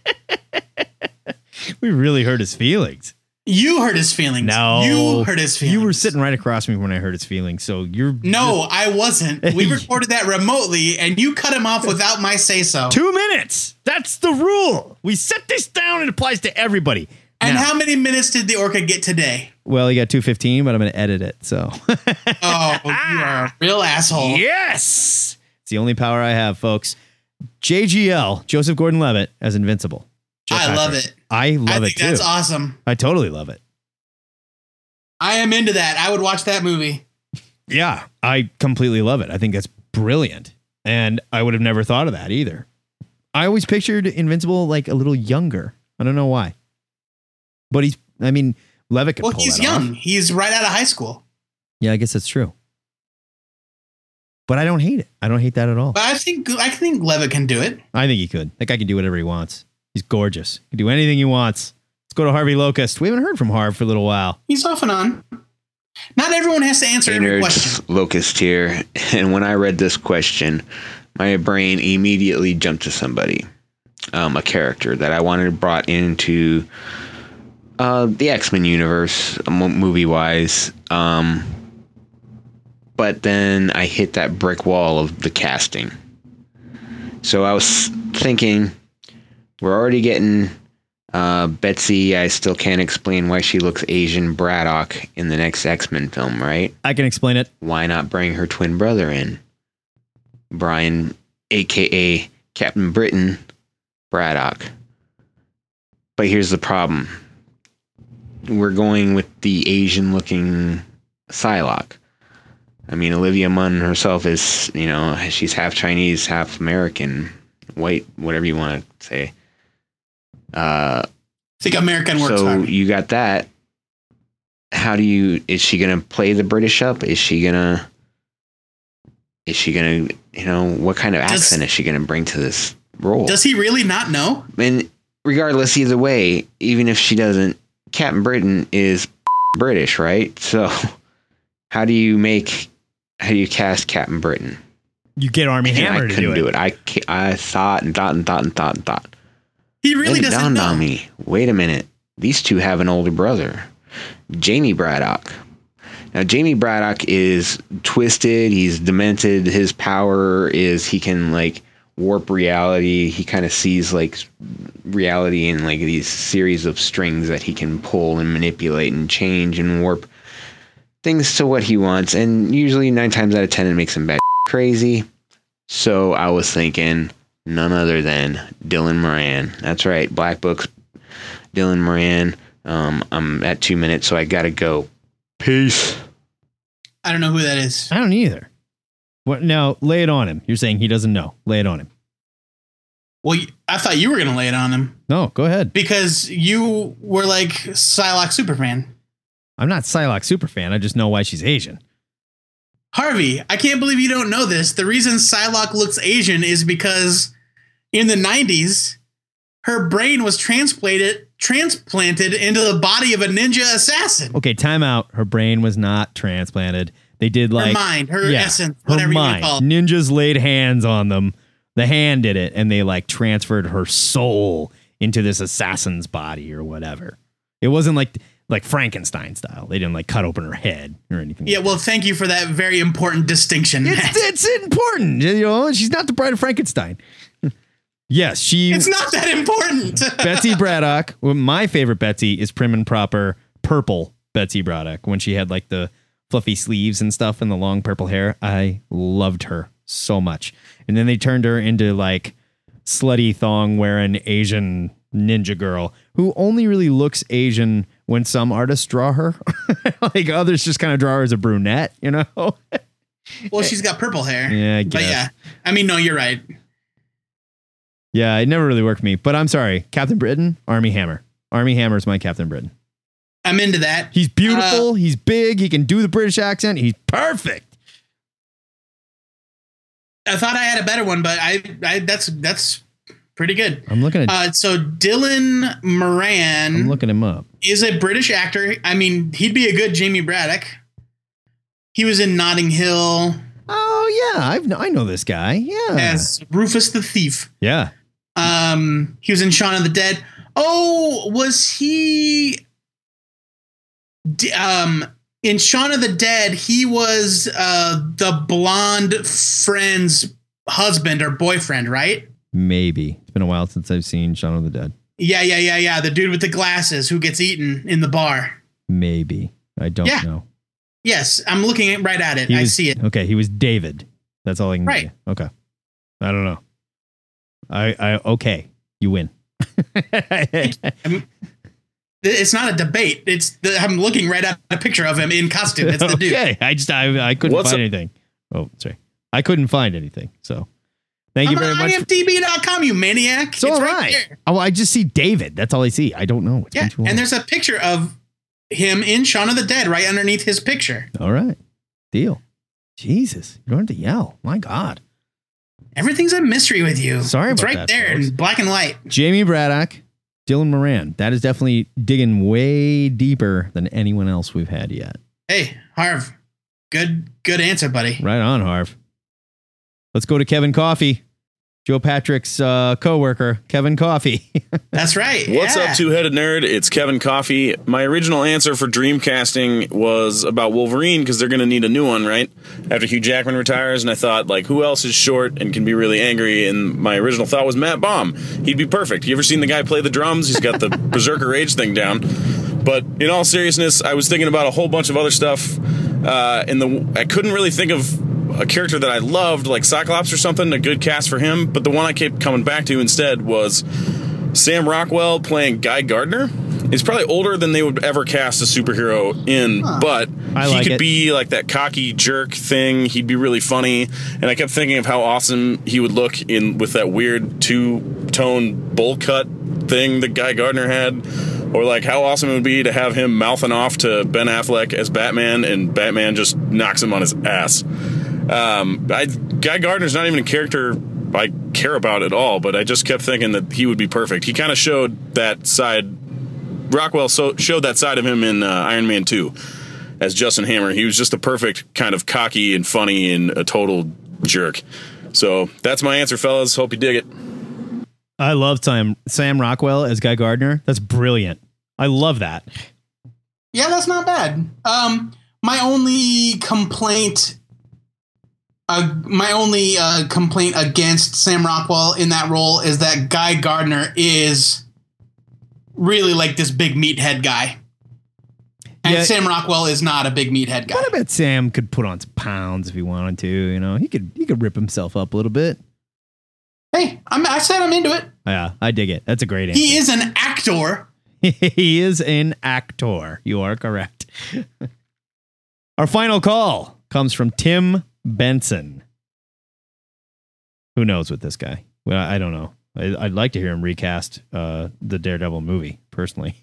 [SPEAKER 4] We really hurt his feelings.
[SPEAKER 2] You hurt his feelings.
[SPEAKER 4] No.
[SPEAKER 2] You hurt his feelings.
[SPEAKER 4] You were sitting right across from me when I hurt his feelings, so you're...
[SPEAKER 2] No, I wasn't. We recorded that remotely, and you cut him off without my say-so.
[SPEAKER 4] 2 minutes! That's the rule! We set this down, it applies to everybody.
[SPEAKER 2] And
[SPEAKER 4] now,
[SPEAKER 2] how many minutes did the orca get today?
[SPEAKER 4] Well, he got 2:15, but I'm going to edit it, so...
[SPEAKER 2] Oh, you are a real asshole.
[SPEAKER 4] Yes! It's the only power I have, folks. JGL, Joseph Gordon-Levitt, as Invincible.
[SPEAKER 2] I love it.
[SPEAKER 4] I love it, too.
[SPEAKER 2] That's awesome.
[SPEAKER 4] I totally love it.
[SPEAKER 2] I am into that. I would watch that movie.
[SPEAKER 4] Yeah, I completely love it. I think that's brilliant. And I would have never thought of that either. I always pictured Invincible like a little younger. I don't know why. But Levitt can pull that off.
[SPEAKER 2] Well, he's young. He's right out of high school.
[SPEAKER 4] Yeah, I guess that's true. But I don't hate it. I don't hate that at all.
[SPEAKER 2] But I think Levitt can do it.
[SPEAKER 4] I think he could. That guy can do whatever he wants. He's gorgeous. He can do anything he wants. Let's go to Harvey Locust. We haven't heard from Harv for a little while.
[SPEAKER 2] He's off and on. Not everyone has to answer every question.
[SPEAKER 18] Locust here. And when I read this question, my brain immediately jumped to somebody, a character that I wanted brought into the X-Men universe, movie-wise. But then I hit that brick wall of the casting. So I was thinking, we're already getting Betsy. I still can't explain why she looks Asian Braddock in the next X-Men film, right?
[SPEAKER 4] I can explain it.
[SPEAKER 18] Why not bring her twin brother in? Brian, a.k.a. Captain Britain Braddock. But here's the problem. We're going with the Asian-looking Psylocke. I mean, Olivia Munn herself is, she's half Chinese, half American, white, whatever you want to say.
[SPEAKER 2] I think American works
[SPEAKER 18] so
[SPEAKER 2] hard.
[SPEAKER 18] You got that. Is she going to play the British up? Is she going is she going to, what kind of accent is she going to bring to this role?
[SPEAKER 2] Does he really not know?
[SPEAKER 18] And regardless, either way, even if she doesn't, Captain Britain is British, right? So how do you cast Captain Britain?
[SPEAKER 4] You get Armie Hammer to do it.
[SPEAKER 18] I thought and thought.
[SPEAKER 2] He really
[SPEAKER 18] then it
[SPEAKER 2] doesn't
[SPEAKER 18] dawned
[SPEAKER 2] know.
[SPEAKER 18] on me. Wait a minute. These two have an older brother, Jamie Braddock. Now, Jamie Braddock is twisted. He's demented. His power is he can like warp reality. He kind of sees like reality in like these series of strings that he can pull and manipulate and change and warp things to what he wants. And usually 9 times out of 10, it makes him crazy. So I was thinking none other than Dylan Moran. That's right. Black Book's Dylan Moran. I'm at 2 minutes, so I gotta go. Peace.
[SPEAKER 2] I don't know who that is.
[SPEAKER 4] I don't either. What? Now, lay it on him. You're saying he doesn't know. Lay it on him.
[SPEAKER 2] Well, I thought you were going to lay it on him.
[SPEAKER 4] No, go ahead.
[SPEAKER 2] Because you were like Psylocke superfan.
[SPEAKER 4] I'm not Psylocke superfan. I just know why she's Asian.
[SPEAKER 2] Harvey, I can't believe you don't know this. The reason Psylocke looks Asian is because in the 90s, her brain was transplanted into the body of a ninja assassin.
[SPEAKER 4] Okay, time out. Her brain was not transplanted. They did like
[SPEAKER 2] her mind, her essence, whatever
[SPEAKER 4] her
[SPEAKER 2] you want
[SPEAKER 4] mind.
[SPEAKER 2] to call it.
[SPEAKER 4] Ninjas laid hands on them. The hand did it, and they like transferred her soul into this assassin's body or whatever. It wasn't like Frankenstein style. They didn't like cut open her head or anything.
[SPEAKER 2] Yeah, well, thank you for that very important distinction.
[SPEAKER 4] It's important. You know, she's not the Bride of Frankenstein. Yes,
[SPEAKER 2] It's not that important.
[SPEAKER 4] Betsy Braddock. Well, my favorite Betsy is prim and proper purple Betsy Braddock when she had like the fluffy sleeves and stuff and the long purple hair. I loved her so much. And then they turned her into like slutty thong wearing Asian ninja girl who only really looks Asian when some artists draw her. Like others just kind of draw her as a brunette, you know?
[SPEAKER 2] Well, she's got purple hair.
[SPEAKER 4] Yeah, I
[SPEAKER 2] But
[SPEAKER 4] guess.
[SPEAKER 2] yeah, I mean, no, you're right.
[SPEAKER 4] Yeah, it never really worked for me. But I'm sorry. Captain Britain, Armie Hammer. Armie Hammer is my Captain Britain.
[SPEAKER 2] I'm into that.
[SPEAKER 4] He's beautiful. He's big. He can do the British accent. He's perfect.
[SPEAKER 2] I thought I had a better one, but I that's pretty good.
[SPEAKER 4] I'm looking at.
[SPEAKER 2] So Dylan Moran.
[SPEAKER 4] I'm looking him up.
[SPEAKER 2] Is a British actor. I mean, he'd be a good Jamie Braddock. He was in Notting Hill.
[SPEAKER 4] Oh yeah, I know this guy. Yeah,
[SPEAKER 2] as Rufus the Thief.
[SPEAKER 4] Yeah.
[SPEAKER 2] He was in Shaun of the Dead. Oh, was he? In Shaun of the Dead, he was the blonde friend's husband or boyfriend, right?
[SPEAKER 4] Maybe. It's been a while since I've seen Shaun of the Dead.
[SPEAKER 2] Yeah. The dude with the glasses who gets eaten in the bar.
[SPEAKER 4] Maybe. I don't know.
[SPEAKER 2] Yes, I'm looking right at it. I see it.
[SPEAKER 4] Okay, he was David. That's all I can
[SPEAKER 2] Right.
[SPEAKER 4] tell you. Okay. I don't know. Okay, you win.
[SPEAKER 2] It's not a debate. I'm looking right at a picture of him in costume. It's the dude.
[SPEAKER 4] Okay, I couldn't find anything. Oh, sorry. I couldn't find anything. So thank you very
[SPEAKER 2] I'm
[SPEAKER 4] much.
[SPEAKER 2] on IMDb.com, you maniac.
[SPEAKER 4] So
[SPEAKER 2] it's
[SPEAKER 4] am
[SPEAKER 2] right
[SPEAKER 4] I.
[SPEAKER 2] there.
[SPEAKER 4] Oh, I just see David. That's all I see. I don't know. It's been too long.
[SPEAKER 2] And there's a picture of him in Shaun of the Dead right underneath his picture.
[SPEAKER 4] All right. Deal. Jesus. You don't have to yell. My God.
[SPEAKER 2] Everything's a mystery with you.
[SPEAKER 4] Sorry
[SPEAKER 2] it's
[SPEAKER 4] about
[SPEAKER 2] right
[SPEAKER 4] that,
[SPEAKER 2] there
[SPEAKER 4] folks.
[SPEAKER 2] in black and white.
[SPEAKER 4] Jamie Braddock, Dylan Moran. That is definitely digging way deeper than anyone else we've had yet.
[SPEAKER 2] Hey, Harv. Good answer, buddy.
[SPEAKER 4] Right on, Harv. Let's go to Kevin Coffey, Joe Patrick's coworker, Kevin Coffey.
[SPEAKER 2] That's right.
[SPEAKER 19] What's up, two-headed nerd? It's Kevin Coffey. My original answer for Dreamcasting was about Wolverine because they're going to need a new one, right? After Hugh Jackman retires, and I thought, like, who else is short and can be really angry? And my original thought was Matt Baum. He'd be perfect. You ever seen the guy play the drums? He's got the Berserker Rage thing down. But in all seriousness, I was thinking about a whole bunch of other stuff. I couldn't really think of a character that I loved, like Cyclops or something, a good cast for him, but the one I kept coming back to instead was Sam Rockwell playing Guy Gardner. He's probably older than they would ever cast a superhero in, but he could be like that cocky jerk thing. He'd be really funny, and I kept thinking of how awesome he would look in with that weird two-tone bowl cut thing that Guy Gardner had, or like how awesome it would be to have him mouthing off to Ben Affleck as Batman, and Batman just knocks him on his ass. Guy Gardner's not even a character I care about at all, but I just kept thinking that he would be perfect. He kind of showed that side. Rockwell showed that side of him in Iron Man 2 as Justin Hammer. He was just a perfect kind of cocky and funny and a total jerk. So that's my answer, fellas. Hope you dig it.
[SPEAKER 4] I love Sam Rockwell as Guy Gardner. That's brilliant. I love that.
[SPEAKER 2] Yeah, that's not bad. My only complaint against Sam Rockwell in that role is that Guy Gardner is really like this big meathead guy. And Sam Rockwell is not a big meathead guy.
[SPEAKER 4] But I bet Sam could put on some pounds if he wanted to. You know, he could rip himself up a little bit.
[SPEAKER 2] Hey, I said I'm into it.
[SPEAKER 4] Yeah, I dig it. That's a great answer.
[SPEAKER 2] He is an actor.
[SPEAKER 4] He is an actor. You are correct. Our final call comes from Tim Benson. Who knows with this guy? Well, I don't know. I'd like to hear him recast the Daredevil movie, personally.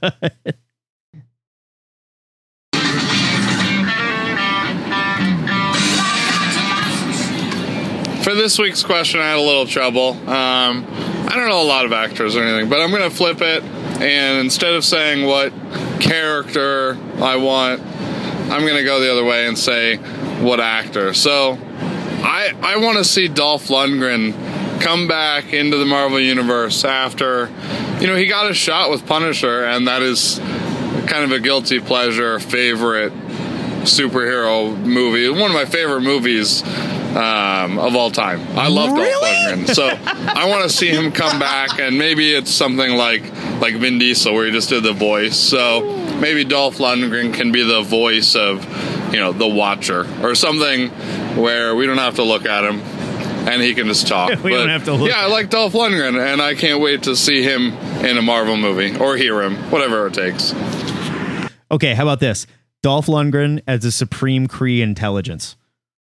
[SPEAKER 20] For this week's question, I had a little trouble. I don't know a lot of actors or anything, but I'm going to flip it, and instead of saying what character I want, I'm going to go the other way and say what actor. So I want to see Dolph Lundgren come back into the Marvel Universe after, he got a shot with Punisher, and that is kind of a guilty pleasure favorite superhero movie. One of my favorite movies of all time. I love Dolph Lundgren. So I want to see him come back, and maybe it's something like Vin Diesel where he just did the voice. So maybe Dolph Lundgren can be the voice of, the Watcher or something where we don't have to look at him and he can just talk.
[SPEAKER 4] Don't have to look.
[SPEAKER 20] Yeah, I like Dolph Lundgren, and I can't wait to see him in a Marvel movie or hear him, whatever it takes.
[SPEAKER 4] Okay, how about this? Dolph Lundgren as the Supreme Kree Intelligence.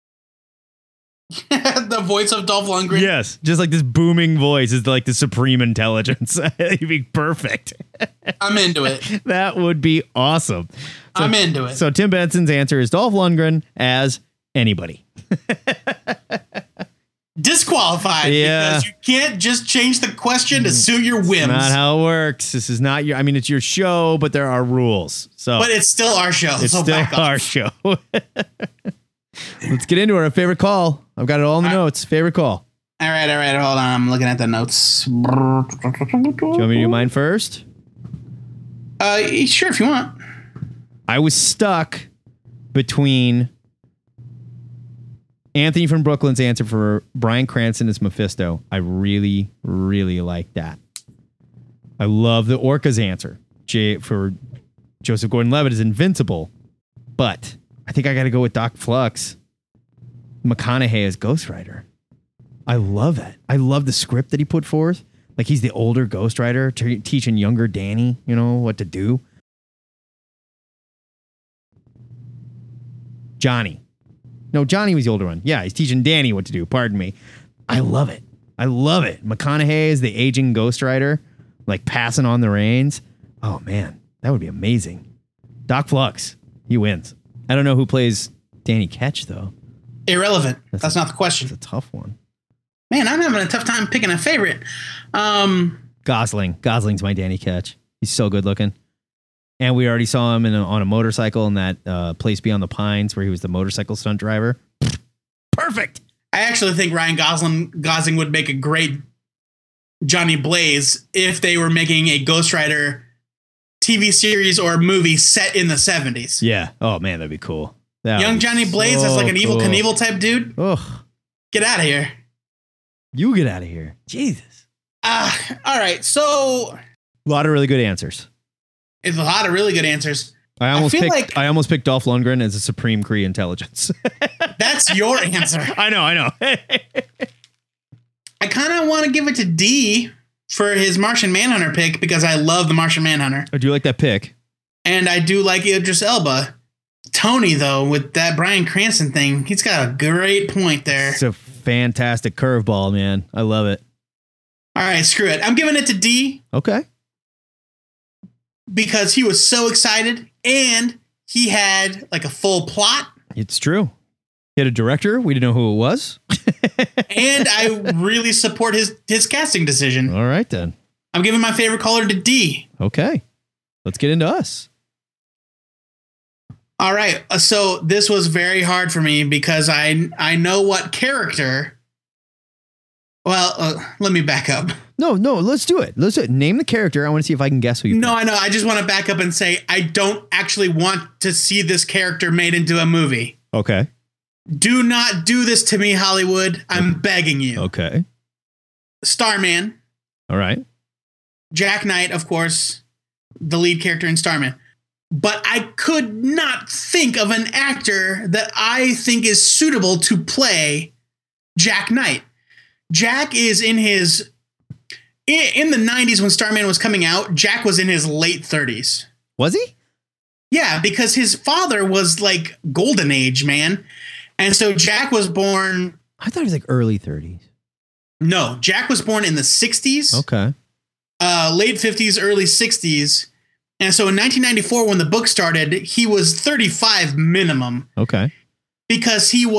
[SPEAKER 2] The voice of Dolph Lundgren?
[SPEAKER 4] Yes, just like this booming voice is like the Supreme Intelligence. It'd be perfect.
[SPEAKER 2] I'm into it.
[SPEAKER 4] That would be awesome. So,
[SPEAKER 2] I'm into it.
[SPEAKER 4] So Tim Benson's answer is Dolph Lundgren as anybody.
[SPEAKER 2] Disqualified.
[SPEAKER 4] Yeah.
[SPEAKER 2] Because you can't just change the question to suit your whims.
[SPEAKER 4] Not how it works. This is not it's your show, but there are rules. So,
[SPEAKER 2] but it's still our show.
[SPEAKER 4] It's
[SPEAKER 2] so
[SPEAKER 4] still
[SPEAKER 2] back off.
[SPEAKER 4] our show. Let's get into our favorite call. I've got it all in the notes. Favorite call.
[SPEAKER 2] All right. Hold on. I'm looking at the notes.
[SPEAKER 4] Do you want me to do mine first?
[SPEAKER 2] Sure, if you want.
[SPEAKER 4] I was stuck between Anthony from Brooklyn's answer for Bryan Cranston as Mephisto. I really, really like that. I love the Orca's answer for Joseph Gordon-Levitt as Invincible, but I think I got to go with Doc Flux. McConaughey as Ghost Rider. I love it. I love the script that he put forth. Like he's the older Ghost Rider teaching younger Danny, what to do. Johnny. No, Johnny was the older one. Yeah, he's teaching Danny what to do. Pardon me. I love it. McConaughey is the aging Ghost Rider, like passing on the reins. Oh, man, that would be amazing. Doc Flux, he wins. I don't know who plays Danny Ketch, though.
[SPEAKER 2] Irrelevant. That's not the question.
[SPEAKER 4] That's a tough one.
[SPEAKER 2] Man, I'm having a tough time picking a favorite.
[SPEAKER 4] Gosling. Gosling's my Danny Ketch. He's so good looking. And we already saw him on a motorcycle in that Place Beyond the Pines where he was the motorcycle stunt driver. Perfect.
[SPEAKER 2] I actually think Ryan Gosling would make a great Johnny Blaze if they were making a Ghost Rider TV series or movie set in the 70s.
[SPEAKER 4] Yeah. Oh, man, that'd be cool.
[SPEAKER 2] Young Johnny Blaze as like an Evel Knievel type dude.
[SPEAKER 4] Ugh.
[SPEAKER 2] Get out of here.
[SPEAKER 4] You get out of here. Jesus.
[SPEAKER 2] All right. So.
[SPEAKER 4] A lot of really good answers.
[SPEAKER 2] It's a lot of really good answers.
[SPEAKER 4] I almost picked Dolph Lundgren as a Supreme Kree Intelligence.
[SPEAKER 2] That's your answer.
[SPEAKER 4] I know.
[SPEAKER 2] I kind of want to give it to D for his Martian Manhunter pick because I love the Martian Manhunter.
[SPEAKER 4] I do like that pick.
[SPEAKER 2] And I do like Idris Elba. Tony, though, with that Bryan Cranston thing, he's got a great point there.
[SPEAKER 4] It's a fantastic curveball, man. I love it.
[SPEAKER 2] All right, screw it. I'm giving it to D.
[SPEAKER 4] Okay.
[SPEAKER 2] Because he was so excited and he had like a full plot.
[SPEAKER 4] It's true. He had a director. We didn't know who it was.
[SPEAKER 2] And I really support his casting decision.
[SPEAKER 4] All right, then.
[SPEAKER 2] I'm giving my favorite color to D.
[SPEAKER 4] Okay. Let's get into us.
[SPEAKER 2] All right. So this was very hard for me because I know what character. Well, let me back up.
[SPEAKER 4] No, let's do it. Let's do it. Name the character. I want to see if I can guess who you
[SPEAKER 2] No, I know. I just want to back up and say I don't actually want to see this character made into a movie.
[SPEAKER 4] Okay.
[SPEAKER 2] Do not do this to me, Hollywood. I'm begging you.
[SPEAKER 4] Okay.
[SPEAKER 2] Starman.
[SPEAKER 4] All right.
[SPEAKER 2] Jack Knight, of course, the lead character in Starman. But I could not think of an actor that I think is suitable to play Jack Knight. Jack is in the 90s when Starman was coming out. Jack was in his late 30s.
[SPEAKER 4] Was he?
[SPEAKER 2] Yeah, because his father was like golden age, man. And so Jack was born.
[SPEAKER 4] I thought he was like early 30s.
[SPEAKER 2] No, Jack was born in the 60s.
[SPEAKER 4] Okay.
[SPEAKER 2] Late 50s, early 60s. And so in 1994, when the book started, he was 35 minimum.
[SPEAKER 4] Okay.
[SPEAKER 2] Because he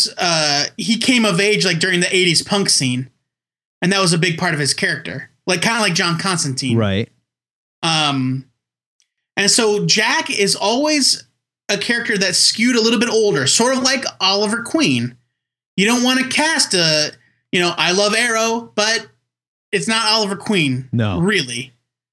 [SPEAKER 2] came of age like during the 80s punk scene. And that was a big part of his character. Like kind of like John Constantine.
[SPEAKER 4] Right.
[SPEAKER 2] And so Jack is always a character that's skewed a little bit older, sort of like Oliver Queen. You don't want to cast I love Arrow, but it's not Oliver Queen.
[SPEAKER 4] No.
[SPEAKER 2] Really.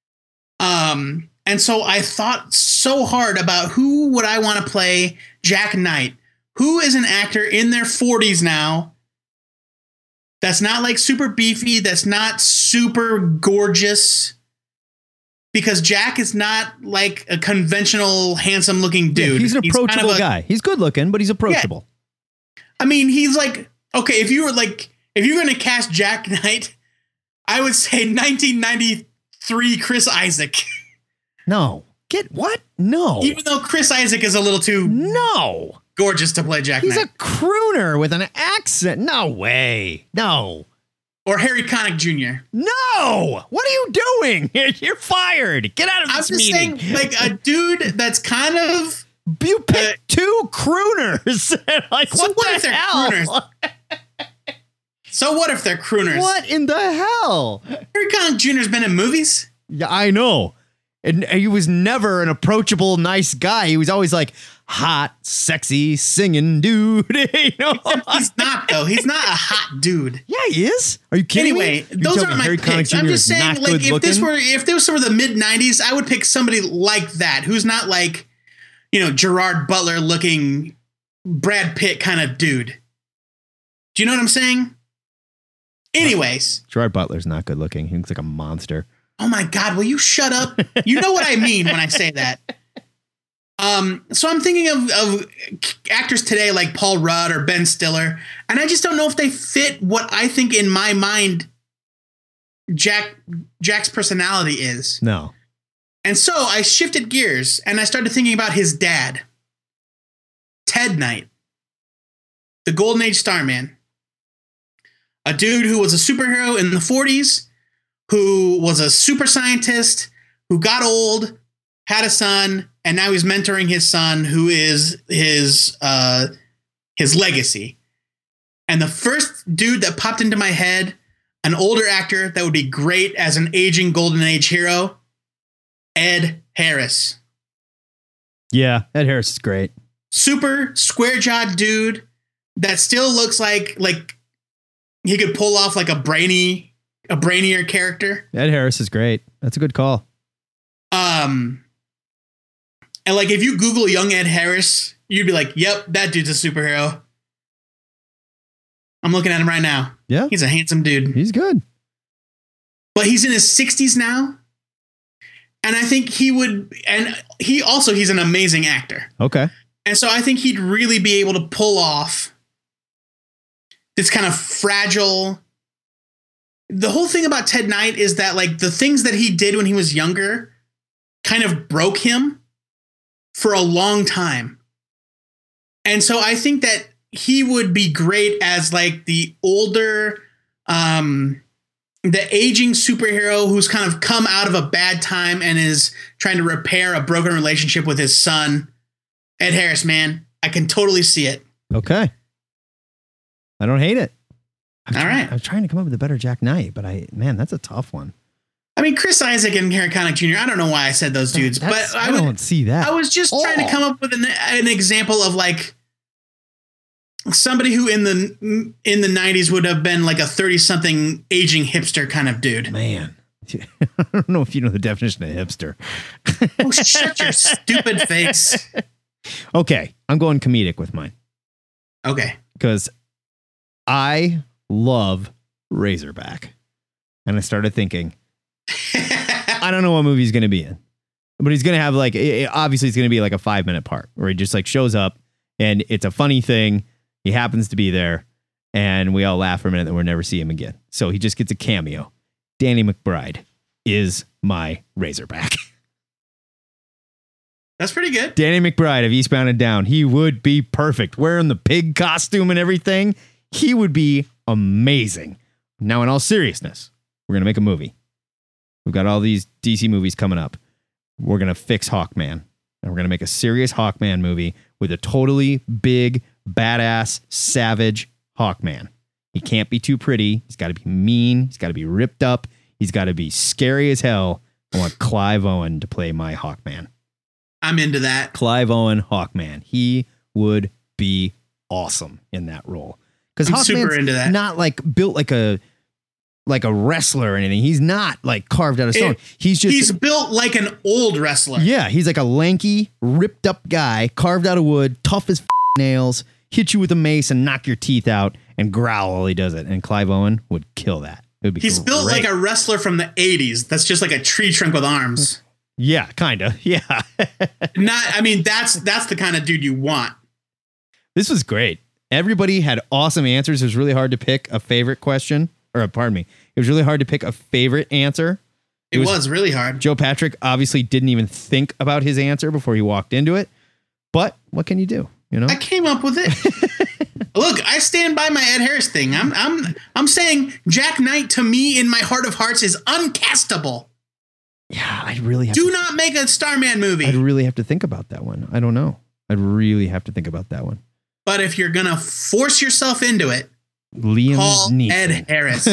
[SPEAKER 2] And so I thought so hard about who would I want to play Jack Knight. Who is an actor in their 40s now that's not like super beefy, that's not super gorgeous? Because Jack is not like a conventional handsome looking dude.
[SPEAKER 4] Yeah, he's an approachable guy. He's good looking, but he's approachable.
[SPEAKER 2] Yeah. I mean, he's like, okay, if you're going to cast Jack Knight, I would say 1993 Chris Isaac.
[SPEAKER 4] No. Get what? No.
[SPEAKER 2] Even though Chris Isaac is a little too gorgeous to play Jack Knight.
[SPEAKER 4] He's a crooner with an accent. No way. No.
[SPEAKER 2] Or Harry Connick Jr.
[SPEAKER 4] No. What are you doing? You're fired. Get out of this meeting.
[SPEAKER 2] I'm just saying, like a dude that's kind of.
[SPEAKER 4] You picked two crooners. Like,
[SPEAKER 2] so
[SPEAKER 4] what
[SPEAKER 2] if
[SPEAKER 4] the
[SPEAKER 2] they're
[SPEAKER 4] hell?
[SPEAKER 2] Crooners? So what if they're crooners?
[SPEAKER 4] What in the hell?
[SPEAKER 2] Harry Connick Jr.'s been in movies.
[SPEAKER 4] Yeah, I know. And he was never an approachable, nice guy. He was always like hot, sexy, singing dude. You know?
[SPEAKER 2] Except he's not, though. He's not a hot dude.
[SPEAKER 4] Yeah, he is. Are you kidding me?
[SPEAKER 2] Anyway, those aren't my picks. I'm just saying, like, if this was sort of the mid '90s, I would pick somebody like that, who's not like, Gerard Butler looking Brad Pitt kind of dude. Do you know what I'm saying? Anyways,
[SPEAKER 4] Gerard Butler's not good looking. He looks like a monster.
[SPEAKER 2] Oh my God, will you shut up? You know what I mean when I say that. So I'm thinking of actors today like Paul Rudd or Ben Stiller, and I just don't know if they fit what I think in my mind Jack's personality is.
[SPEAKER 4] No.
[SPEAKER 2] And so I shifted gears and I started thinking about his dad, Ted Knight, the Golden Age Starman, a dude who was a superhero in the 40s, who was a super scientist, who got old, had a son, and now he's mentoring his son, who is his legacy. And the first dude that popped into my head, an older actor that would be great as an aging Golden Age hero, Ed Harris.
[SPEAKER 4] Yeah, Ed Harris is great.
[SPEAKER 2] Super square-jawed dude that still looks like he could pull off like a brainier character.
[SPEAKER 4] Ed Harris is great. That's a good call.
[SPEAKER 2] And like if you Google young Ed Harris, you'd be like, yep, that dude's a superhero. I'm looking at him right now.
[SPEAKER 4] Yeah.
[SPEAKER 2] He's a handsome dude.
[SPEAKER 4] He's good.
[SPEAKER 2] But he's in his 60s now. And I think he's an amazing actor.
[SPEAKER 4] Okay.
[SPEAKER 2] And so I think he'd really be able to pull off this kind of fragile. The whole thing about Ted Knight is that like the things that he did when he was younger kind of broke him for a long time. And so I think that he would be great as like the older, the aging superhero who's kind of come out of a bad time and is trying to repair a broken relationship with his son. Ed Harris, man, I can totally see it.
[SPEAKER 4] Okay. I don't hate it.
[SPEAKER 2] All right.
[SPEAKER 4] I'm trying to come up with a better Jack Knight, but man, that's a tough one.
[SPEAKER 2] I mean, Chris Isaac and Harry Connick Jr., I don't know why I said those dudes, but
[SPEAKER 4] I don't see that.
[SPEAKER 2] I was just trying to come up with an example of like somebody who in the 90s would have been like a 30-something aging hipster kind of dude.
[SPEAKER 4] Man. I don't know if you know the definition of hipster.
[SPEAKER 2] Oh, shut your stupid face.
[SPEAKER 4] Okay, I'm going comedic with mine.
[SPEAKER 2] Okay.
[SPEAKER 4] Because I love Razorback. And I started thinking, I don't know what movie he's going to be in. But he's going to have like, obviously it's going to be like a 5-minute part where he just like shows up and it's a funny thing. He happens to be there and we all laugh for a minute and we'll never see him again. So he just gets a cameo. Danny McBride is my Razorback.
[SPEAKER 2] That's pretty good.
[SPEAKER 4] Danny McBride of Eastbound and Down. He would be perfect. Wearing the pig costume and everything. He would be amazing. Now, in all seriousness, we're going to make a movie. We've got all these DC movies coming up. We're going to fix Hawkman. And we're going to make a serious Hawkman movie with a totally big, badass, savage Hawkman. He can't be too pretty. He's got to be mean. He's got to be ripped up. He's got to be scary as hell. I want Clive Owen to play my Hawkman.
[SPEAKER 2] I'm into that.
[SPEAKER 4] Clive Owen, Hawkman. He would be awesome in that role. Because
[SPEAKER 2] I'm super into that.
[SPEAKER 4] Not like built like a wrestler or anything. He's not like carved out of stone. He's
[SPEAKER 2] built like an old wrestler.
[SPEAKER 4] Yeah, he's like a lanky, ripped up guy, carved out of wood, tough as nails, hit you with a mace and knock your teeth out and growl while he does it. And Clive Owen would kill that. It would be
[SPEAKER 2] He's built like a wrestler from the 80s. That's just like a tree trunk with arms.
[SPEAKER 4] Yeah, kind of. Yeah.
[SPEAKER 2] That's the kind of dude you want.
[SPEAKER 4] This was great. Everybody had awesome answers. It was really hard to pick a favorite question. Or pardon me. It was really hard to pick a favorite answer.
[SPEAKER 2] It was really hard.
[SPEAKER 4] Joe Patrick obviously didn't even think about his answer before he walked into it. But what can you do? You know?
[SPEAKER 2] I came up with it. Look, I stand by my Ed Harris thing. I'm saying Jack Knight to me in my heart of hearts is uncastable.
[SPEAKER 4] Yeah, I'd really have
[SPEAKER 2] Do not make a Starman movie.
[SPEAKER 4] I'd really have to think about that one. I don't know. I'd really have to think about that one.
[SPEAKER 2] But if you're going to force yourself into it,
[SPEAKER 4] call Neeson.
[SPEAKER 2] Ed Harris.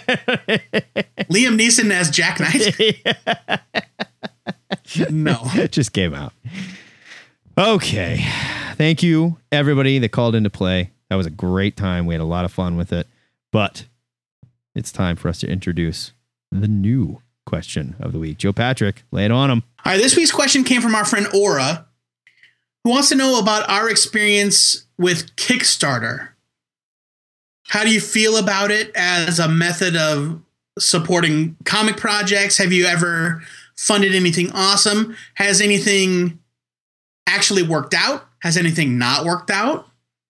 [SPEAKER 2] Liam Neeson as Jack Knight? No.
[SPEAKER 4] It just came out. Okay. Thank you, everybody that called into play. That was a great time. We had a lot of fun with it. But it's time for us to introduce the new question of the week. Joe Patrick, lay it on him.
[SPEAKER 2] All right, this week's question came from our friend Aura, who wants to know about our experience with Kickstarter. How do you feel about it as a method of supporting comic projects? Have you ever funded anything awesome? Has anything actually worked out? Has anything not worked out?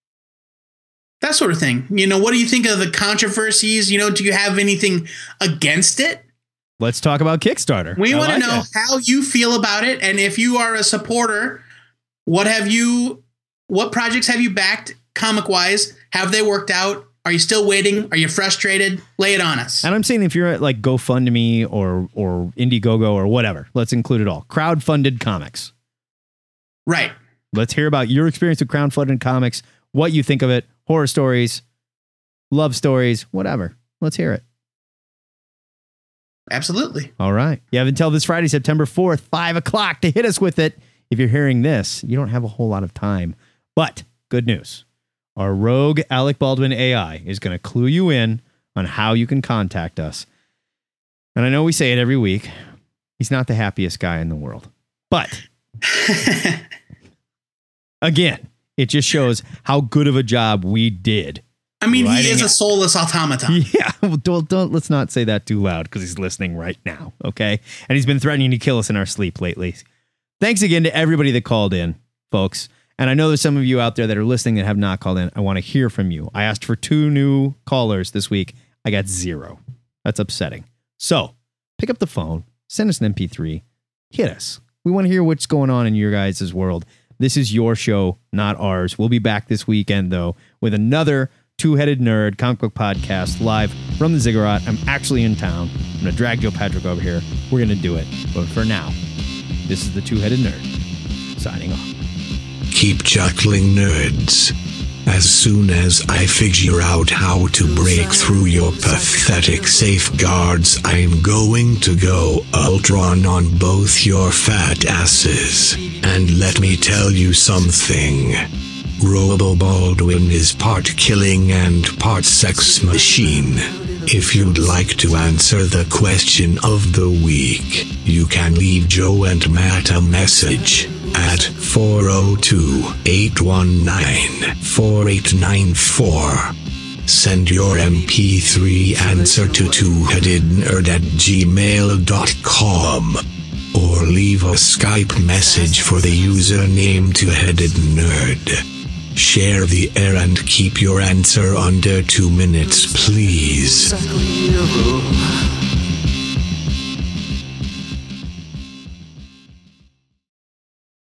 [SPEAKER 2] That sort of thing. You know, what do you think of the controversies? You know, do you have anything against it?
[SPEAKER 4] Let's talk about Kickstarter.
[SPEAKER 2] We want to know how you feel about it. And if you are a supporter, what projects have you backed comic wise? Have they worked out? Are you still waiting? Are you frustrated? Lay it on us.
[SPEAKER 4] And I'm saying if you're at like GoFundMe or Indiegogo or whatever, let's include it all. Crowdfunded comics.
[SPEAKER 2] Right.
[SPEAKER 4] Let's hear about your experience with crowdfunded comics, what you think of it, horror stories, love stories, whatever. Let's hear it.
[SPEAKER 2] Absolutely.
[SPEAKER 4] All right. You have until this Friday, September 4th, 5 o'clock to hit us with it. If you're hearing this, you don't have a whole lot of time. But good news. Our rogue Alec Baldwin AI is going to clue you in on how you can contact us. And I know we say it every week. He's not the happiest guy in the world. But again, it just shows how good of a job we did.
[SPEAKER 2] I mean, he is a soulless automaton.
[SPEAKER 4] Yeah, well, don't let's not say that too loud because he's listening right now, okay? And he's been threatening to kill us in our sleep lately. Thanks again to everybody that called in, folks. And I know there's some of you out there that are listening that have not called in. I want to hear from you. I asked for 2 new callers this week. I got 0. That's upsetting. So pick up the phone, send us an MP3, hit us. We want to hear what's going on in your guys' world. This is your show, not ours. We'll be back this weekend, though, with another Two-Headed Nerd comic book podcast live from the Ziggurat. I'm actually in town. I'm going to drag Joe Patrick over here. We're going to do it. But for now, this is the Two-Headed Nerd signing off.
[SPEAKER 21] Keep chuckling, nerds. As soon as I figure out how to break through your pathetic safeguards, I'm going to go Ultron on both your fat asses. And let me tell you something. Robo Baldwin is part killing and part sex machine. If you'd like to answer the question of the week, you can leave Joe and Matt a message at 402-819-4894. Send your MP3 answer to twoheadednerd@gmail.com. Or leave a Skype message for the username twoheadednerd. Share the air and keep your answer under 2 minutes, please.